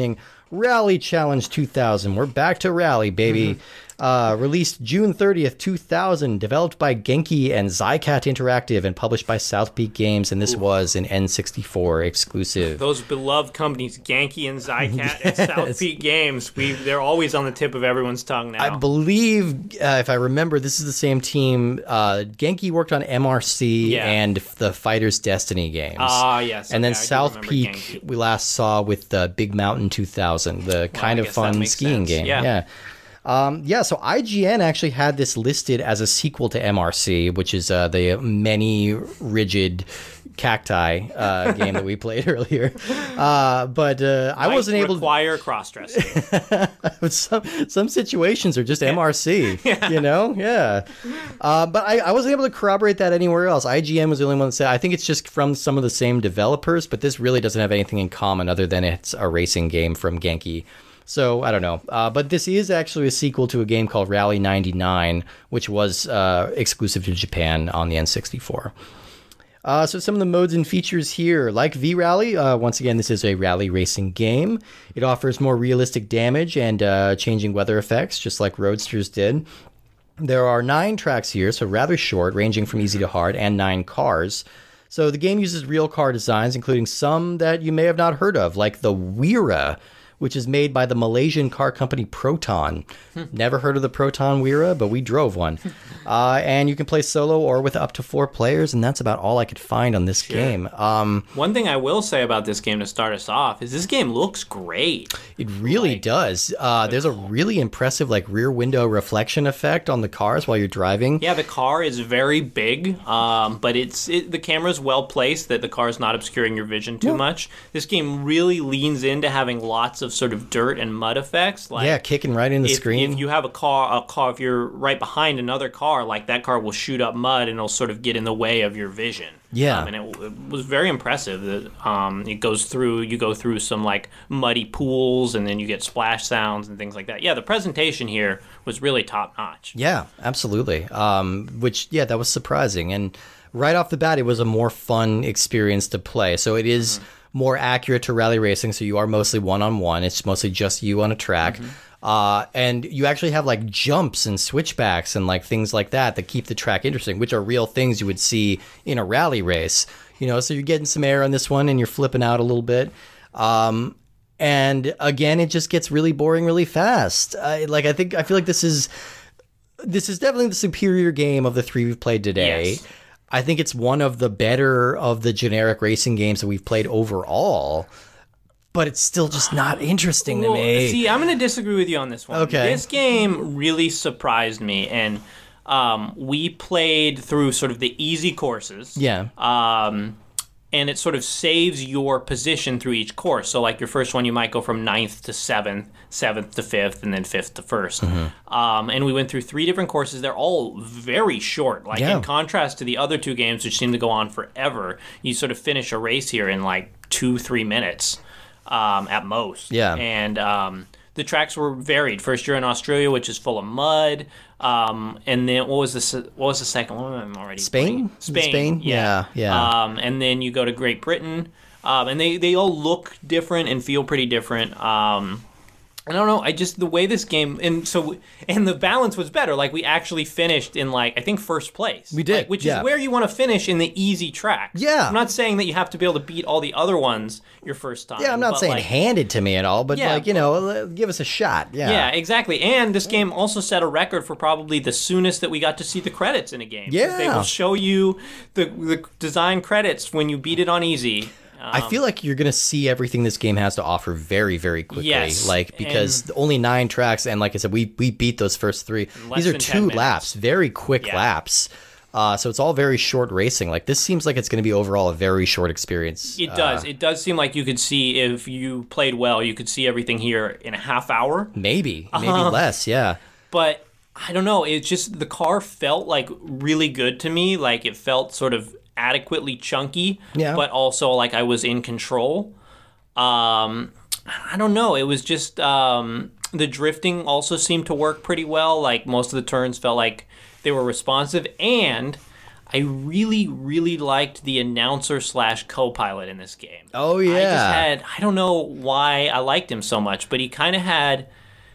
Rally Challenge two thousand. We're back to Rally, baby. Mm-hmm. Uh, released June thirtieth, two thousand, developed by Genki and Zycat Interactive and published by South Peak Games, and this Ooh. was an N sixty-four exclusive. Those beloved companies, Genki and Zycat yes. and South Peak Games, we they're always on the tip of everyone's tongue now. I believe, uh, if I remember, this is the same team. Uh, Genki worked on M R C yeah. and the Fighter's Destiny games. Ah, yes. And okay, then South Peak Genki. we last saw with the Big Mountain two thousand, the well, kind of fun skiing sense. game. Yeah. yeah. Um, yeah, so I G N actually had this listed as a sequel to M R C, which is uh, the many rigid cacti uh, game that we played earlier. Uh, but uh, I Might wasn't able to require cross-dressing. some some situations are just yeah. M R C, yeah. you know? Yeah. Uh, but I, I wasn't able to corroborate that anywhere else. I G N was the only one that said, I think it's just from some of the same developers, but this really doesn't have anything in common other than it's a racing game from Genki. So, I don't know. Uh, but this is actually a sequel to a game called Rally ninety-nine, which was uh, exclusive to Japan on the N sixty-four. Uh, so some of the modes and features here, like V-Rally, uh, once again, this is a rally racing game. It offers more realistic damage and uh, changing weather effects, just like Roadsters did. There are nine tracks here, so rather short, ranging from easy to hard, and nine cars. So the game uses real car designs, including some that you may have not heard of, like the Wira, which is made by the Malaysian car company Proton. Hmm. Never heard of the Proton Wira, but we drove one. Uh, and you can play solo or with up to four players, and that's about all I could find on this sure. game. Um, One thing I will say about this game to start us off is this game looks great. It really like, does. Uh, there's a really impressive like rear window reflection effect on the cars while you're driving. Yeah, the car is very big, um, but it's it, the camera's well placed that the car's not obscuring your vision too yeah. much. This game really leans into having lots of sort of dirt and mud effects. Like, yeah, kicking right in the if, screen. If you have a car, a car, if you're right behind another car, like that car will shoot up mud and it'll sort of get in the way of your vision. Yeah, um, and it, it was very impressive. That um, it goes through, you go through some like muddy pools, and then you get splash sounds and things like that. Yeah, the presentation here was really top notch. Yeah, absolutely. Um, which yeah, that was surprising, and right off the bat, it was a more fun experience to play. So it is. Mm-hmm. more accurate to rally racing, so you are mostly one-on-one. It's mostly just you on a track. Mm-hmm. Uh, and you actually have like jumps and switchbacks and like things like that that keep the track interesting, which are real things you would see in a rally race. You know, so you're getting some air on this one and you're flipping out a little bit. Um, and again, it just gets really boring really fast. I, like I think I feel like this is this is definitely the superior game of the three we've played today. Yes. I think it's one of the better of the generic racing games that we've played overall, but it's still just not interesting well, to me. See, I'm going to disagree with you on this one. Okay. This game really surprised me, and um, we played through sort of the easy courses. Yeah. Um, and it sort of saves your position through each course. So like your first one, you might go from ninth to seventh, seventh to fifth, and then fifth to first. Mm-hmm. Um, and we went through three different courses. They're all very short. Like yeah. in contrast to the other two games, which seem to go on forever, you sort of finish a race here in like two, three minutes um, at most. Yeah. And um, the tracks were varied. First, you're in Australia, which is full of mud. Um, and then what was the what was the second one? I'm already Spain. Spain. Spain. Yeah, yeah. yeah. Um, and then you go to Great Britain, um, and they, they all look different and feel pretty different. Um, I don't know. I just the way this game and so and the balance was better. Like we actually finished in like I think first place. We did, like, which yeah. is where you want to finish in the easy tracks. Yeah. I'm not saying that you have to be able to beat all the other ones your first time. Yeah, I'm not saying like, hand it to me at all, but yeah, like you know, give us a shot. Yeah. Yeah, exactly. And this game also set a record for probably the soonest that we got to see the credits in a game. Yeah. They will show you the the design credits when you beat it on easy. Um, I feel like you're going to see everything this game has to offer very, very quickly. Yes, like, because only nine tracks, and like I said, we we beat those first three. These are two laps, very quick yeah. laps. Uh, so it's all very short racing. Like, this seems like it's going to be overall a very short experience. It does. Uh, it does seem like you could see, if you played well, you could see everything here in a half hour. Maybe. Maybe uh, less, yeah. But, I don't know. It just, the car felt, like, really good to me. Like, it felt sort of adequately chunky, yeah. but also like I was in control. Um, I don't know. It was just um, the drifting also seemed to work pretty well. Like most of the turns felt like they were responsive, and I really, really liked the announcer slash co-pilot in this game. Oh, yeah. I just had, I don't know why I liked him so much, but he kind of had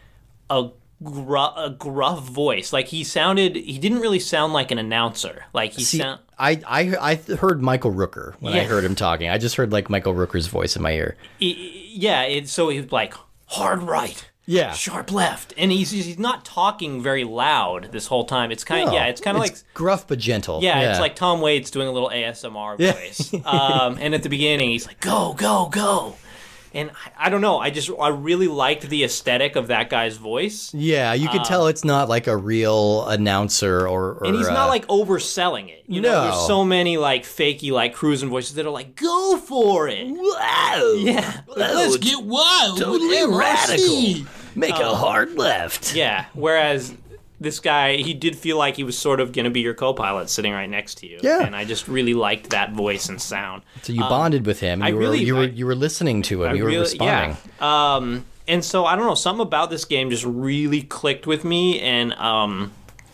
a, gru- a gruff voice. Like, he sounded, he didn't really sound like an announcer. Like, he See, sound. I, I, I heard Michael Rooker when I Yeah. heard him talking. I just heard, like, Michael Rooker's voice in my ear. He, yeah, it, so he was like, hard right. Yeah. Sharp left. And he's he's not talking very loud this whole time. It's kind of, No, yeah, it's kind of like. gruff but gentle. Yeah, it's like Tom Waits doing a little A S M R Yeah. voice. um, and at the beginning, he's like, go, go, go. And I, I don't know. I just, I really liked the aesthetic of that guy's voice. Yeah, you could tell it's not like a real announcer or. or And he's uh, not like overselling it. You know, No. there's so many like fakey, like cruising voices that are like, go for it. Wow! Yeah. Let's get wild. Totally with M R C. radical. Make a hard left. Yeah. Whereas this guy, he did feel like he was sort of going to be your co-pilot sitting right next to you. Yeah. And I just really liked that voice and sound. So you bonded with him. I You were really- you were I- you were listening to him. I You were really- responding. Yeah. Um, and so I don't know, something about this game just really clicked with me, and um,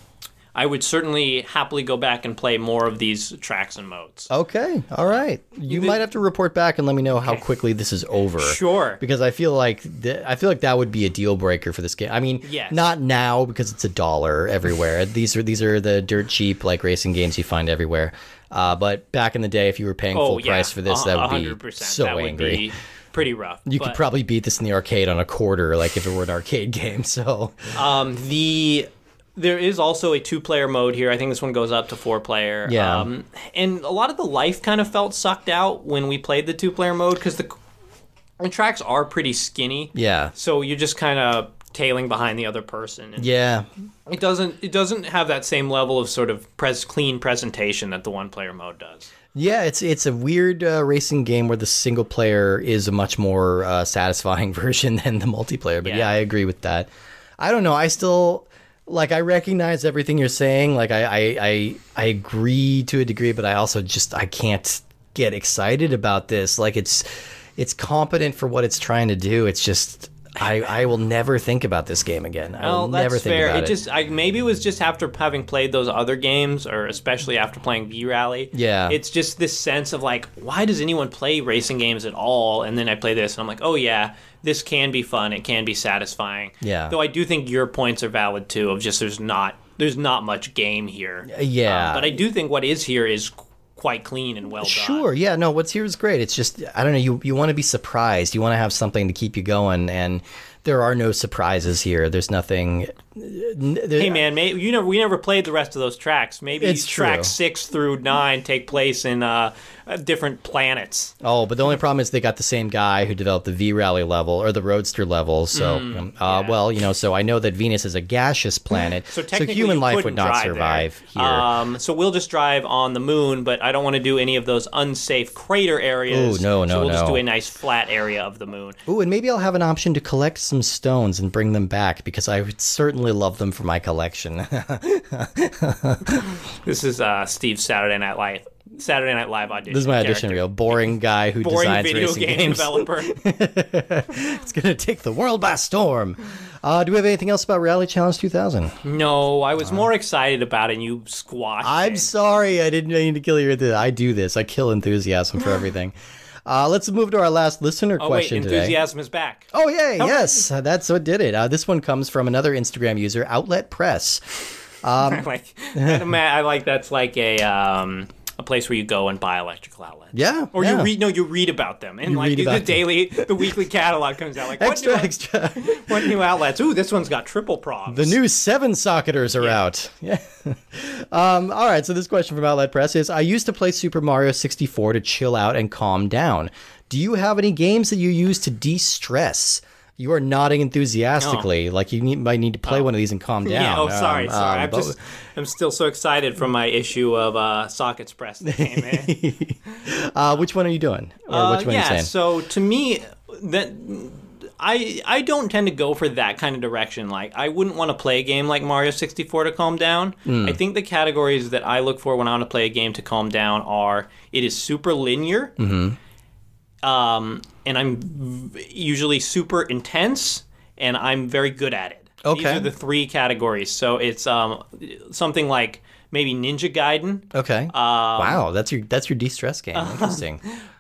I would certainly happily go back and play more of these tracks and modes. Okay, all right. You The- might have to report back and let me know how quickly this is over. Sure. Because I feel like th- I feel like that would be a deal breaker for this game. I mean, Yes. not now because it's a dollar everywhere. these are these are the dirt cheap like racing games you find everywhere. Uh, but back in the day, if you were paying Oh full yeah, price for this, a- that would one be hundred percent. so that would angry. Be pretty rough. You but, could probably beat this in the arcade on a quarter, like if it were an arcade game. So Um, the there is also a two-player mode here. I think this one goes up to four-player. Yeah. Um, and a lot of the life kind of felt sucked out when we played the two-player mode because the, the tracks are pretty skinny. yeah, So you're just kind of tailing behind the other person. And yeah. It doesn't. It doesn't have that same level of sort of pres- clean presentation that the one-player mode does. Yeah, it's it's a weird uh, racing game where the single player is a much more uh, satisfying version than the multiplayer. But yeah. Yeah. I agree with that. I don't know. I still like. I recognize everything you're saying. Like I, I I I agree to a degree, but I also just I can't get excited about this. Like it's it's competent for what it's trying to do. It's just. I, I will never think about this game again. I will Well, that's never think fair. about it it. just I, maybe it was just after having played those other games, or especially after playing V Rally. Yeah. it's just this sense of like, why does anyone play racing games at all? And then I play this, and I'm like, oh yeah, this can be fun. It can be satisfying. Yeah. Though I do think your points are valid too. Of just there's not there's not much game here. Yeah. Um, but I do think what is here is quite clean and well done. Sure, yeah, no, what's here is great. It's just I don't know, you you want to be surprised. You want to have something to keep you going, and there are no surprises here. There's nothing. Hey man, maybe you never we never played the rest of those tracks. Maybe It's tracks true. six through nine take place in uh, uh, different planets. Oh, but the only problem is they got the same guy who developed the V Rally level or the Roadster level. So, um, uh, yeah. well, you know, so I know that Venus is a gaseous planet, So so, technically, human you life couldn't would not drive survive there. here. Um, so we'll just drive on the moon, but I don't want to do any of those unsafe crater areas. Ooh, no, So no, we'll just no. do a nice flat area of the moon. Ooh, and maybe I'll have an option to collect some stones and bring them back because I would certainly love them for my collection. This is uh, Steve's Saturday Night Live. Saturday Night Live audition. This is my audition character. reel. Boring guy who Boring designs video racing game games. developer. It's gonna take the world by storm. Uh, do we have anything else about Rally Challenge two thousand? No, I was more excited about it, and you squashed I'm it. sorry, I didn't mean to kill your enthusiasm. I do this. I kill enthusiasm for everything. Uh, let's move to our last listener Oh wait, question today. enthusiasm is back. Oh yay! Yes, uh, that's what did it. Uh, this one comes from another Instagram user, Outlet Press. I like, I like that's like a um, a place where you go and buy electrical outlets. Yeah, Or yeah. you read no, you read about them, and You like read the, about the them. daily, the weekly catalog comes out like what Extra, new, extra. what new outlets? Ooh, this one's got triple proms. The new seven socketers are out. Yeah. um, all right. So this question from Outlet Press is: I used to play Super Mario sixty-four to chill out and calm down. Do you have any games that you use to de-stress? You are nodding enthusiastically, like you need, might need to play one of these and calm down. Yeah, oh, sorry, Um, sorry. um, I'm but- just, I'm still so excited from my issue of uh, Sockets Press that came in. uh, which one are you doing? Or Uh, which one are you yeah, saying? so to me, that I I don't tend to go for that kind of direction. Like I wouldn't want to play a game like Mario sixty-four to calm down. Hmm. I think the categories that I look for when I want to play a game to calm down are it is super linear, Mm-hmm. um, and I'm v- usually super intense, and I'm very good at it. These Okay. are the three categories. So it's um, something like maybe Ninja Gaiden. Okay. Wow, that's your that's your de-stress game. Interesting.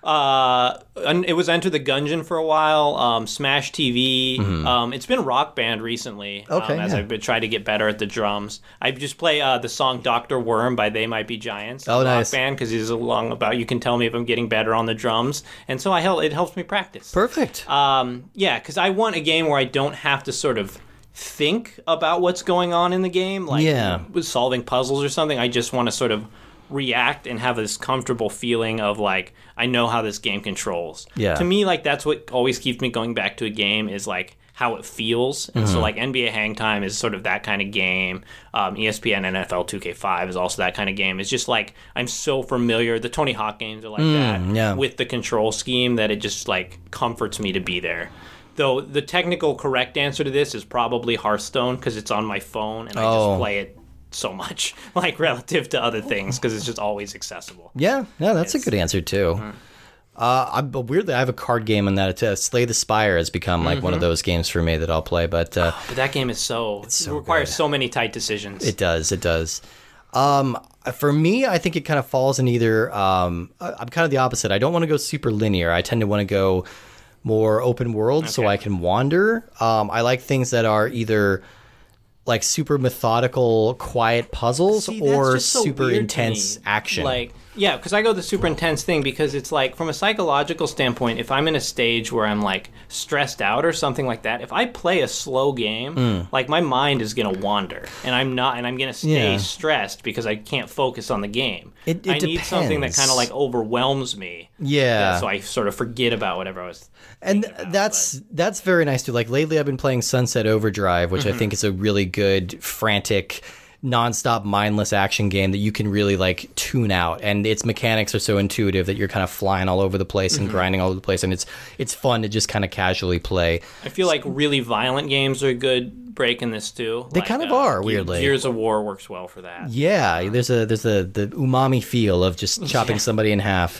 Uh, un- it was Enter the Gungeon for a while. Um, Smash T V. Mm-hmm. Um, it's been Rock Band recently. Okay, Um, as yeah. I've been trying to get better at the drums. I just play uh, the song Doctor Worm by They Might Be Giants. Oh, on nice. Rock Band because he's along about you can tell me if I'm getting better on the drums, and so I hel- it helps me practice. Perfect. Um, yeah, because I want a game where I don't have to sort of think about what's going on in the game, like Yeah. with solving puzzles or something. I just want to sort of react and have this comfortable feeling of like I know how this game controls. Yeah. To me, like that's what always keeps me going back to a game is like how it feels. And Mm-hmm. so like N B A Hang Time is sort of that kind of game. Um, E S P N N F L two K five is also that kind of game. It's just like I'm so familiar. The Tony Hawk games are like that Mm, yeah. with the control scheme that it just like comforts me to be there. Though the technical correct answer to this is probably Hearthstone because it's on my phone and I Oh. just play it so much, like relative to other things, because it's just always accessible. Yeah, yeah, that's a good answer too. Mm-hmm. Uh, I, but weirdly, I have a card game in that. It's, uh, Slay the Spire has become like Mm-hmm. one of those games for me that I'll play. But uh, But that game is so, so it requires good. so many tight decisions. it does, it does. Um, for me, I think it kind of falls in either. Um, I- I'm kind of the opposite. I don't want to go super linear. I tend to want to go more open world, so Okay. I can wander. Um, I like things that are either like super methodical, quiet puzzles, See, that's or just so super weird to intense me. action. Like, yeah, because I go the super intense thing because it's like, from a psychological standpoint, if I'm in a stage where I'm like stressed out or something like that, if I play a slow game, Mm. like my mind is gonna wander, and I'm not, and I'm gonna stay Yeah. stressed because I can't focus on the game. It- it I need something that depends. kind of like overwhelms me. yeah. So I sort of forget about whatever I was. And about, that's that's very nice too. Like lately, I've been playing Sunset Overdrive, which Mm-hmm. I think is a really good, frantic, nonstop, mindless action game that you can really like tune out. And its mechanics are so intuitive that you're kind of flying all over the place Mm-hmm. and grinding all over the place, and it's it's fun to just kind of casually play. I feel like really violent games are a good break in this too. They Like, kind of uh, are, Ge- weirdly. Gears of War works well for that. Yeah, there's a there's a the umami feel of just chopping somebody in half.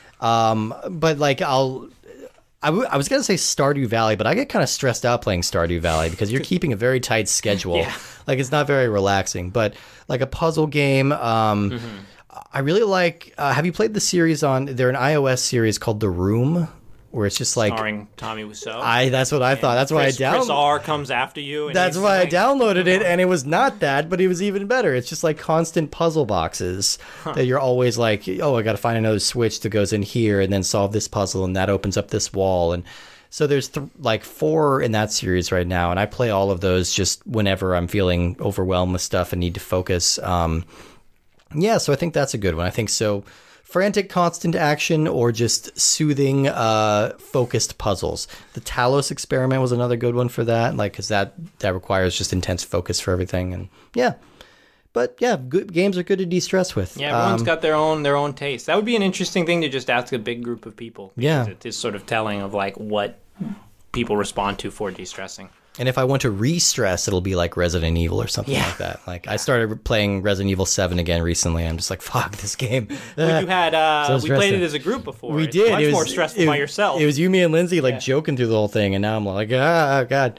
Um, but like I'll. I, w- I was gonna say Stardew Valley, but I get kind of stressed out playing Stardew Valley because you're keeping a very tight schedule. Yeah. Like it's not very relaxing. But like a puzzle game, um, Mm-hmm. I really like. Uh, have you played the series on? They're an iOS series called The Room, where it's just like Starring Tommy Wiseau. I. That's what I thought. That's why Chris, I Chris downloaded. R comes after you. And That's he's why like, I downloaded it, and it was not that, but it was even better. It's just like constant puzzle boxes that you're always like, oh, I got to find another switch that goes in here, and then solve this puzzle, and that opens up this wall. And so there's th- like four in that series right now, and I play all of those just whenever I'm feeling overwhelmed with stuff and need to focus. Um, yeah, so I think that's a good one. I think so. Frantic, constant action, or just soothing, uh, focused puzzles. The Talos Experiment was another good one for that, like because that that requires just intense focus for everything, and yeah. But yeah, good games are good to de-stress with. Yeah, everyone's Um, got their own their own taste. That would be an interesting thing to just ask a big group of people. because Yeah. it is sort of telling of like what people respond to for de-stressing. And if I want to re-stress, it'll be like Resident Evil or something Yeah. like that. Like I started playing Resident Evil seven again recently. I'm just like, fuck this game. But you had uh, So we played stressing. it as a group before. We It's did. Much it was more stressful it, by yourself. It was you, me, and Lindsay like joking through the whole thing, and now I'm like, ah, god.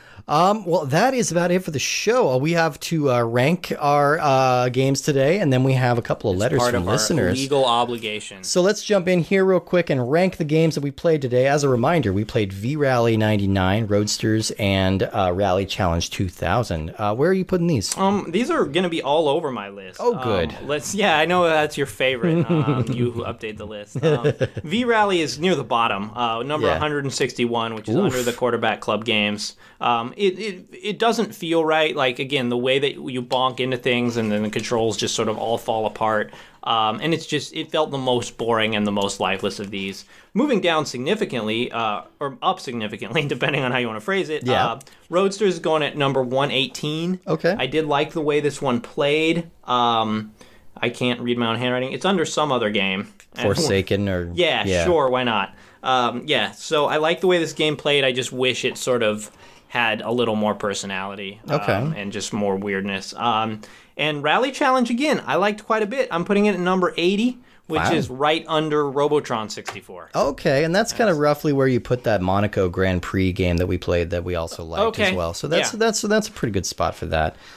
Um, well, that is about it for the show. Uh, We have to uh, rank our uh, games today, and then we have a couple of letters part from of our listeners. legal obligations. So let's jump in here real quick and rank the games that we played today. As a reminder, we played V-Rally ninety-nine, Roadsters, and uh, Rally Challenge two thousand. Uh, where are you putting these? Um, these are gonna be all over my list. Oh, good. Um, let's. Yeah, I know that's your favorite. Um, you who update the list. Um, V Rally is near the bottom, uh, number Yeah. one hundred sixty-one, which is Oof. under the Quarterback Club games. Um, it, it it doesn't feel right. Like again, the way that you bonk into things and then the controls just sort of all fall apart. Um, and it's just it felt the most boring and the most lifeless of these. Moving down significantly, uh, or up significantly, depending on how you want to phrase it. Yeah. Uh, Roadster is going at number one eighteen. Okay. I did like the way this one played. Um, I can't read my own handwriting. It's under some other game. And- Forsaken or yeah, sure, why not? Um, yeah, so I like the way this game played. I just wish it sort of had a little more personality. Okay. Um, and just more weirdness. Um, and Rally Challenge, again, I liked quite a bit. I'm putting it at number eighty, which Wow. is right under Robotron sixty-four. Okay, and that's kind of roughly where you put that Monaco Grand Prix game that we played that we also liked Okay. as well. So that's Yeah. that's that's a pretty good spot for that.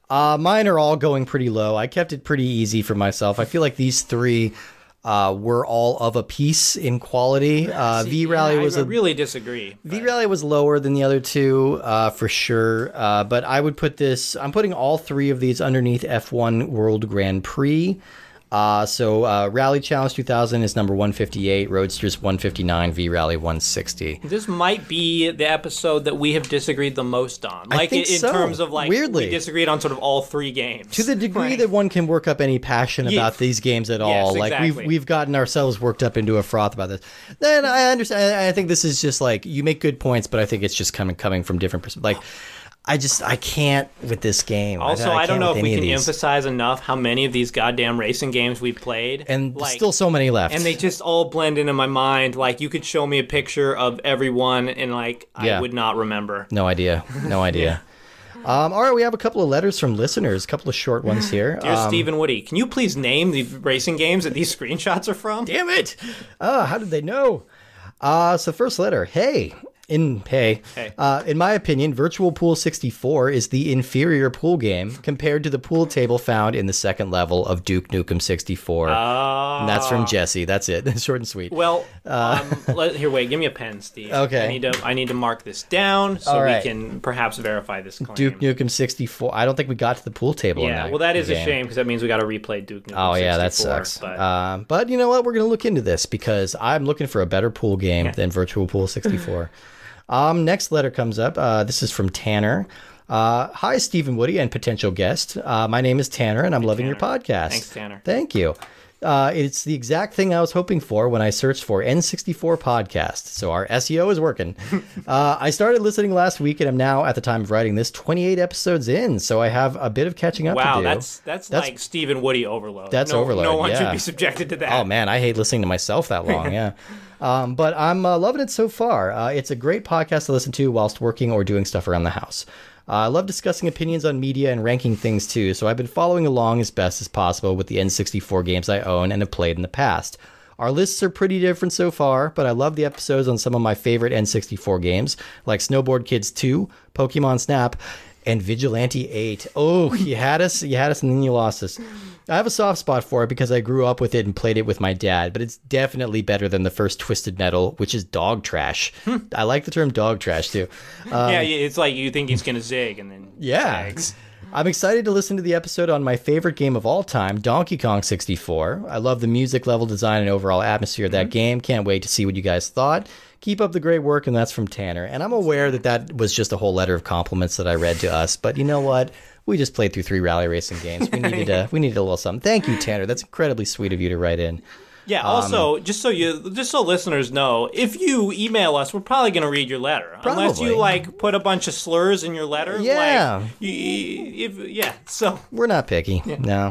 Uh, mine are all going pretty low. I kept it pretty easy for myself. I feel like these three uh, were all of a piece in quality. Uh, See, V Rally yeah, was I, a I really disagree. V but- Rally was lower than the other two, uh, for sure. Uh, but I would put this. I'm putting all three of these underneath F one World Grand Prix. Uh, so uh, Rally Challenge two thousand is number one fifty-eight, Roadsters one fifty-nine, V Rally one sixty. This might be the episode that we have disagreed the most on. I Like think in, in so. terms of like Weirdly. we disagreed on sort of all three games. To the degree Like, that one can work up any passion Yeah. about these games at Yes, all, like exactly. we've we've gotten ourselves worked up into a froth about this. Then I understand. I think this is just like you make good points, but I think it's just coming coming from different perspectives. Like I just I can't with this game. Also, I, I, don't can't know with if we any can of these. emphasize enough how many of these goddamn racing games we've played. And like, still so many left. and they just all blend into my mind. Like you could show me a picture of every one, and like Yeah. I would not remember. No idea. No idea. Um, all right, we have a couple of letters from listeners, a couple of short ones here. Dear Um, Stephen Woody, can you please name the racing games that these screenshots are from? Damn it! Oh, how did they know? Uh, so first letter. Hey. In hey, Hey. Uh, in my opinion, Virtual Pool sixty-four is the inferior pool game compared to the pool table found in the second level of Duke Nukem sixty-four. Uh, and that's from Jesse. That's it. Short and sweet. Well, um, let, here, wait. Give me a pen, Steve. Okay. I need to. I need to mark this down so All we right. can perhaps verify this claim. Duke Nukem sixty-four. I don't think we got to the pool table. in Yeah. that well, that is a game. shame because that means we got to replay Duke Nukem. Oh yeah, that sixty-four, sucks. But Um, but you know what? We're gonna look into this because I'm looking for a better pool game than Virtual Pool sixty-four. um, next letter comes up. Uh, this is from Tanner. Uh, hi, Stephen Woody and potential guest. Uh, my name is Tanner, and I'm loving your Tanner. podcast. Thanks, Tanner. Thank you. Uh, it's the exact thing I was hoping for when I searched for N sixty-four podcast. So our S E O is working. uh, I started listening last week, and I'm now, at the time of writing this, twenty-eight episodes in. So I have a bit of catching up to wow, do. that's, that's That's- like Stephen Woody overload. That's no, overload, No one yeah. should be subjected to that. Oh man, I hate listening to myself that long. Yeah, um, but I'm uh, loving it so far. Uh, it's a great podcast to listen to whilst working or doing stuff around the house. Uh, I love discussing opinions on media and ranking things too, so I've been following along as best as possible with the N sixty-four games I own and have played in the past. Our lists are pretty different so far, but I love the episodes on some of my favorite N sixty-four games, like Snowboard Kids two, Pokemon Snap, and Vigilante eight. Oh, you had us, you had us, and then you lost us. I have a soft spot for it because I grew up with it and played it with my dad, but it's definitely better than the first Twisted Metal, which is dog trash. I like the term dog trash too. yeah, it's like you think he's gonna zig and then Yeah. zags. I'm excited to listen to the episode on my favorite game of all time, Donkey Kong sixty-four. I love the music, level design, and overall atmosphere of that game. Can't wait to see what you guys thought. Keep up the great work, and that's from Tanner. And I'm aware that that was just a whole letter of compliments that I read to us, but you know what? We just played through three rally racing games. We needed a, we needed a little something. Thank you, Tanner. That's incredibly sweet of you to write in. Yeah. Um, Also, just so you, just so listeners know, if you email us, we're probably going to read your letter, unless Probably. you like put a bunch of slurs in your letter. Yeah. Like, you, you- if, yeah. So We're not picky. No.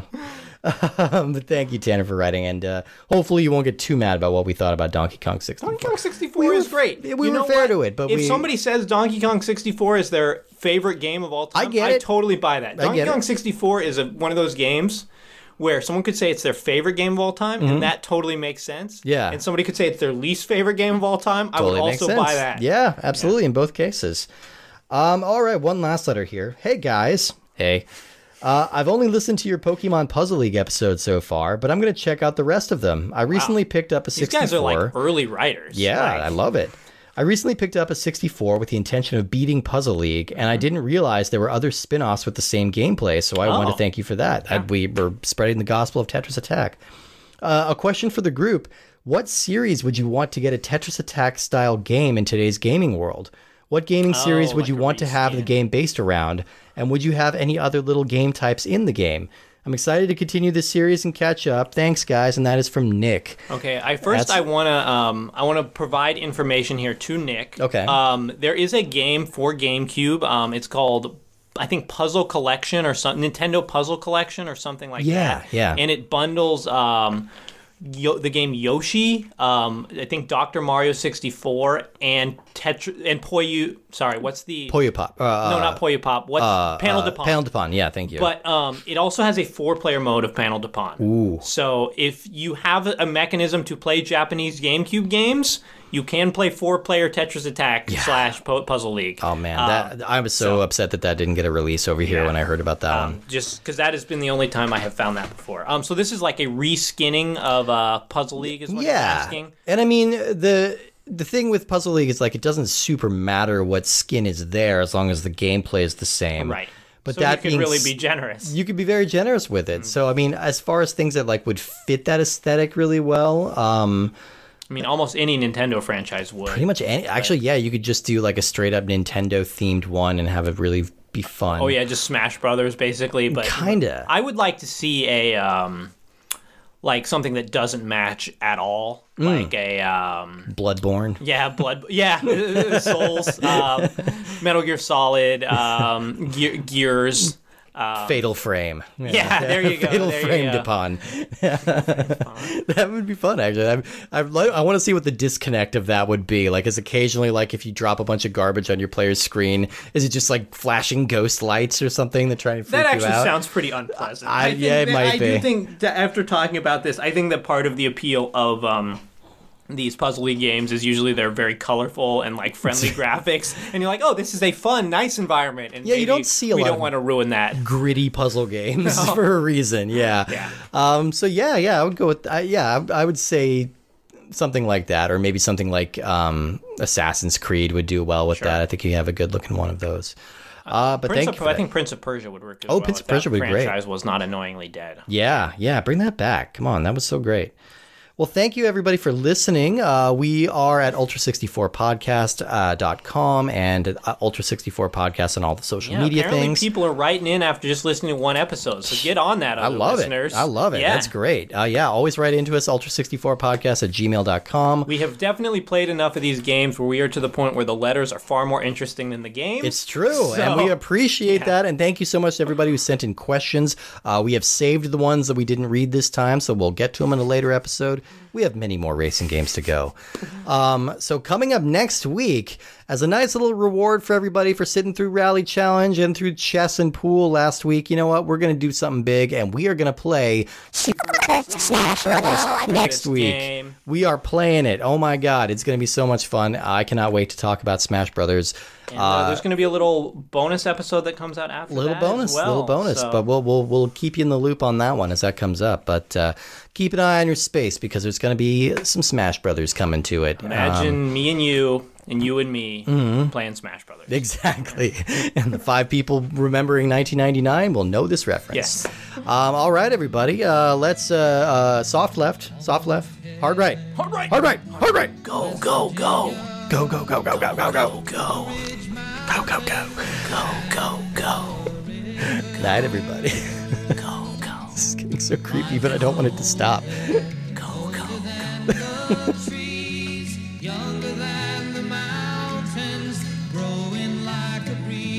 Um, but thank you, Tanner, for writing, and uh, hopefully you won't get too mad about what we thought about Donkey Kong sixty-four. Donkey Kong sixty-four We were- is great. we You were know fair what? to it, but if we- somebody says Donkey Kong sixty-four is their favorite game of all time, I get it. totally buy that. Donkey get Kong it. sixty-four is a, one of those games where someone could say it's their favorite game of all time, and that totally makes sense. Mm-hmm. Yeah. And somebody could say it's their least favorite game of all time. I Totally would makes also sense. buy that. Yeah, absolutely, in both cases. Um, all right, one last letter here. Hey, guys. Hey. Uh, I've only listened to your Pokemon Puzzle League episode so far, but I'm going to check out the rest of them. I recently picked up a These sixty-four. guys are like early writers. Yeah, Like, I love it. I recently picked up a sixty-four with the intention of beating Puzzle League, and I didn't realize there were other spin-offs with the same gameplay, so I want Oh. to thank you for that. I, we were spreading the gospel of Tetris Attack. Uh, a question for the group. What series would you want to get a Tetris Attack style game in today's gaming world? What gaming series would like you a want to have the reskin. game based around? And would you have any other little game types in the game? I'm excited to continue this series and catch up. Thanks, guys. And that is from Nick. Okay, I first That's- I want to um I want to provide information here to Nick. Okay. Um there is a game for GameCube. Um it's called I think Puzzle Collection or something, Nintendo Puzzle Collection or something like Yeah, that. yeah. And it bundles um Yo- the game Yoshi, um, I think Doctor Mario sixty-four, and Tetra and Poyu. Sorry, what's the Puyo Pop. Uh, no, not Poyu Pop. What's uh, Panel uh, de Pon? Panel de Pon, yeah, thank you. But um, it also has a four-player mode of Panel de Pon. Ooh. So if you have a mechanism to play Japanese GameCube games, you can play four-player Tetris Attack Yeah. slash pu- Puzzle League. Oh man, Um, that I was so, so- upset that that didn't get a release over here Yeah. when I heard about that one. Um, just because that has been the only time I have found that before. Um, so this is like a reskinning of uh, Puzzle League, is what you're Yeah, asking. and I mean the the thing with Puzzle League is like it doesn't super matter what skin is there as long as the gameplay is the same. Right. But so that you could being really s- be generous. You could be very generous with it. So I mean, as far as things that like would fit that aesthetic really well, um, I mean, almost any Nintendo franchise would. pretty much any. Actually, yeah, you could just do like a straight up Nintendo themed one and have it really be fun. Oh yeah, just Smash Brothers basically. But Kinda. I would like to see a um, like something that doesn't match at all, Mm. like a um, Bloodborne. yeah, blood, yeah, Souls, um, Metal Gear Solid, um, Ge- Gears. Um, Fatal Frame. Yeah, there you go. Fatal there you Frame go. Dupont. That would be fun, actually. I, I, I want to see what the disconnect of that would be. Like, is occasionally, like, if you drop a bunch of garbage on your player's screen, is it just like flashing ghost lights or something that try to freak That actually you out? sounds pretty unpleasant. I- think yeah, it that- might I be. do think that after talking about this, I think that part of the appeal of um, these Puzzle League games is usually they're very colorful and like friendly graphics, and you're like, oh, this is a fun, nice environment. And Yeah, you maybe don't see a we lot don't of- want to ruin that. Gritty puzzle games for a reason. Yeah. Yeah. Um. So yeah, yeah, I would go with. Uh, yeah, I, I would say something like that, or maybe something like um, Assassin's Creed would do well with Sure. that. I think you have a good looking one of those. Uh, but Prince thank of, you. For I that. think Prince of Persia would work as Oh, well. Prince of if that Persia would be great. franchise was not annoyingly dead. Yeah, yeah, bring that back. Come on, that was so great. Well, thank you everybody for listening. Uh, we are at ultra sixty-four podcast dot com and uh, ultra sixty-four podcast on all the social Yeah, media apparently things. people are writing in after just listening to one episode, so get on that, I other love listeners. it. I love it. Yeah. That's great. Uh, yeah, always write into us, ultra sixty-four podcast at gmail dot com. We have definitely played enough of these games where we are to the point where the letters are far more interesting than the games. It's true, and So- we appreciate yeah. that. And thank you so much to everybody who sent in questions. Uh, we have saved the ones that we didn't read this time, so we'll get to them in a later episode. We have many more racing games to go. Um, so coming up next week, as a nice little reward for everybody for sitting through Rally Challenge and through chess and pool last week, you know what? We're going to do something big, and we are going to play Smash Brothers next This week. game. We are playing it. Oh my God, it's going to be so much fun. I cannot wait to talk about Smash Brothers. And, uh, there's going to be a little bonus episode that comes out after Little that bonus, as well. little bonus, So- but we'll we'll we'll keep you in the loop on that one as that comes up. But uh, keep an eye on your space because there's going to be some Smash Brothers coming to it. imagine Um, me and you and you and me Mm-hmm. playing Smash Brothers. exactly, and the five people remembering nineteen ninety-nine will know this reference. Yes. Um, all right, everybody. Uh, let's uh, uh, soft left, soft left, hard right, Hard right. hard right, hard right. Go, go, go. Go go go go go go go Go. go go go. Go, go, go. Night, everybody. Go, go. This is getting so creepy, but I don't want it to stop. Go, go, go. trees, younger than the mountains, growing like a breeze.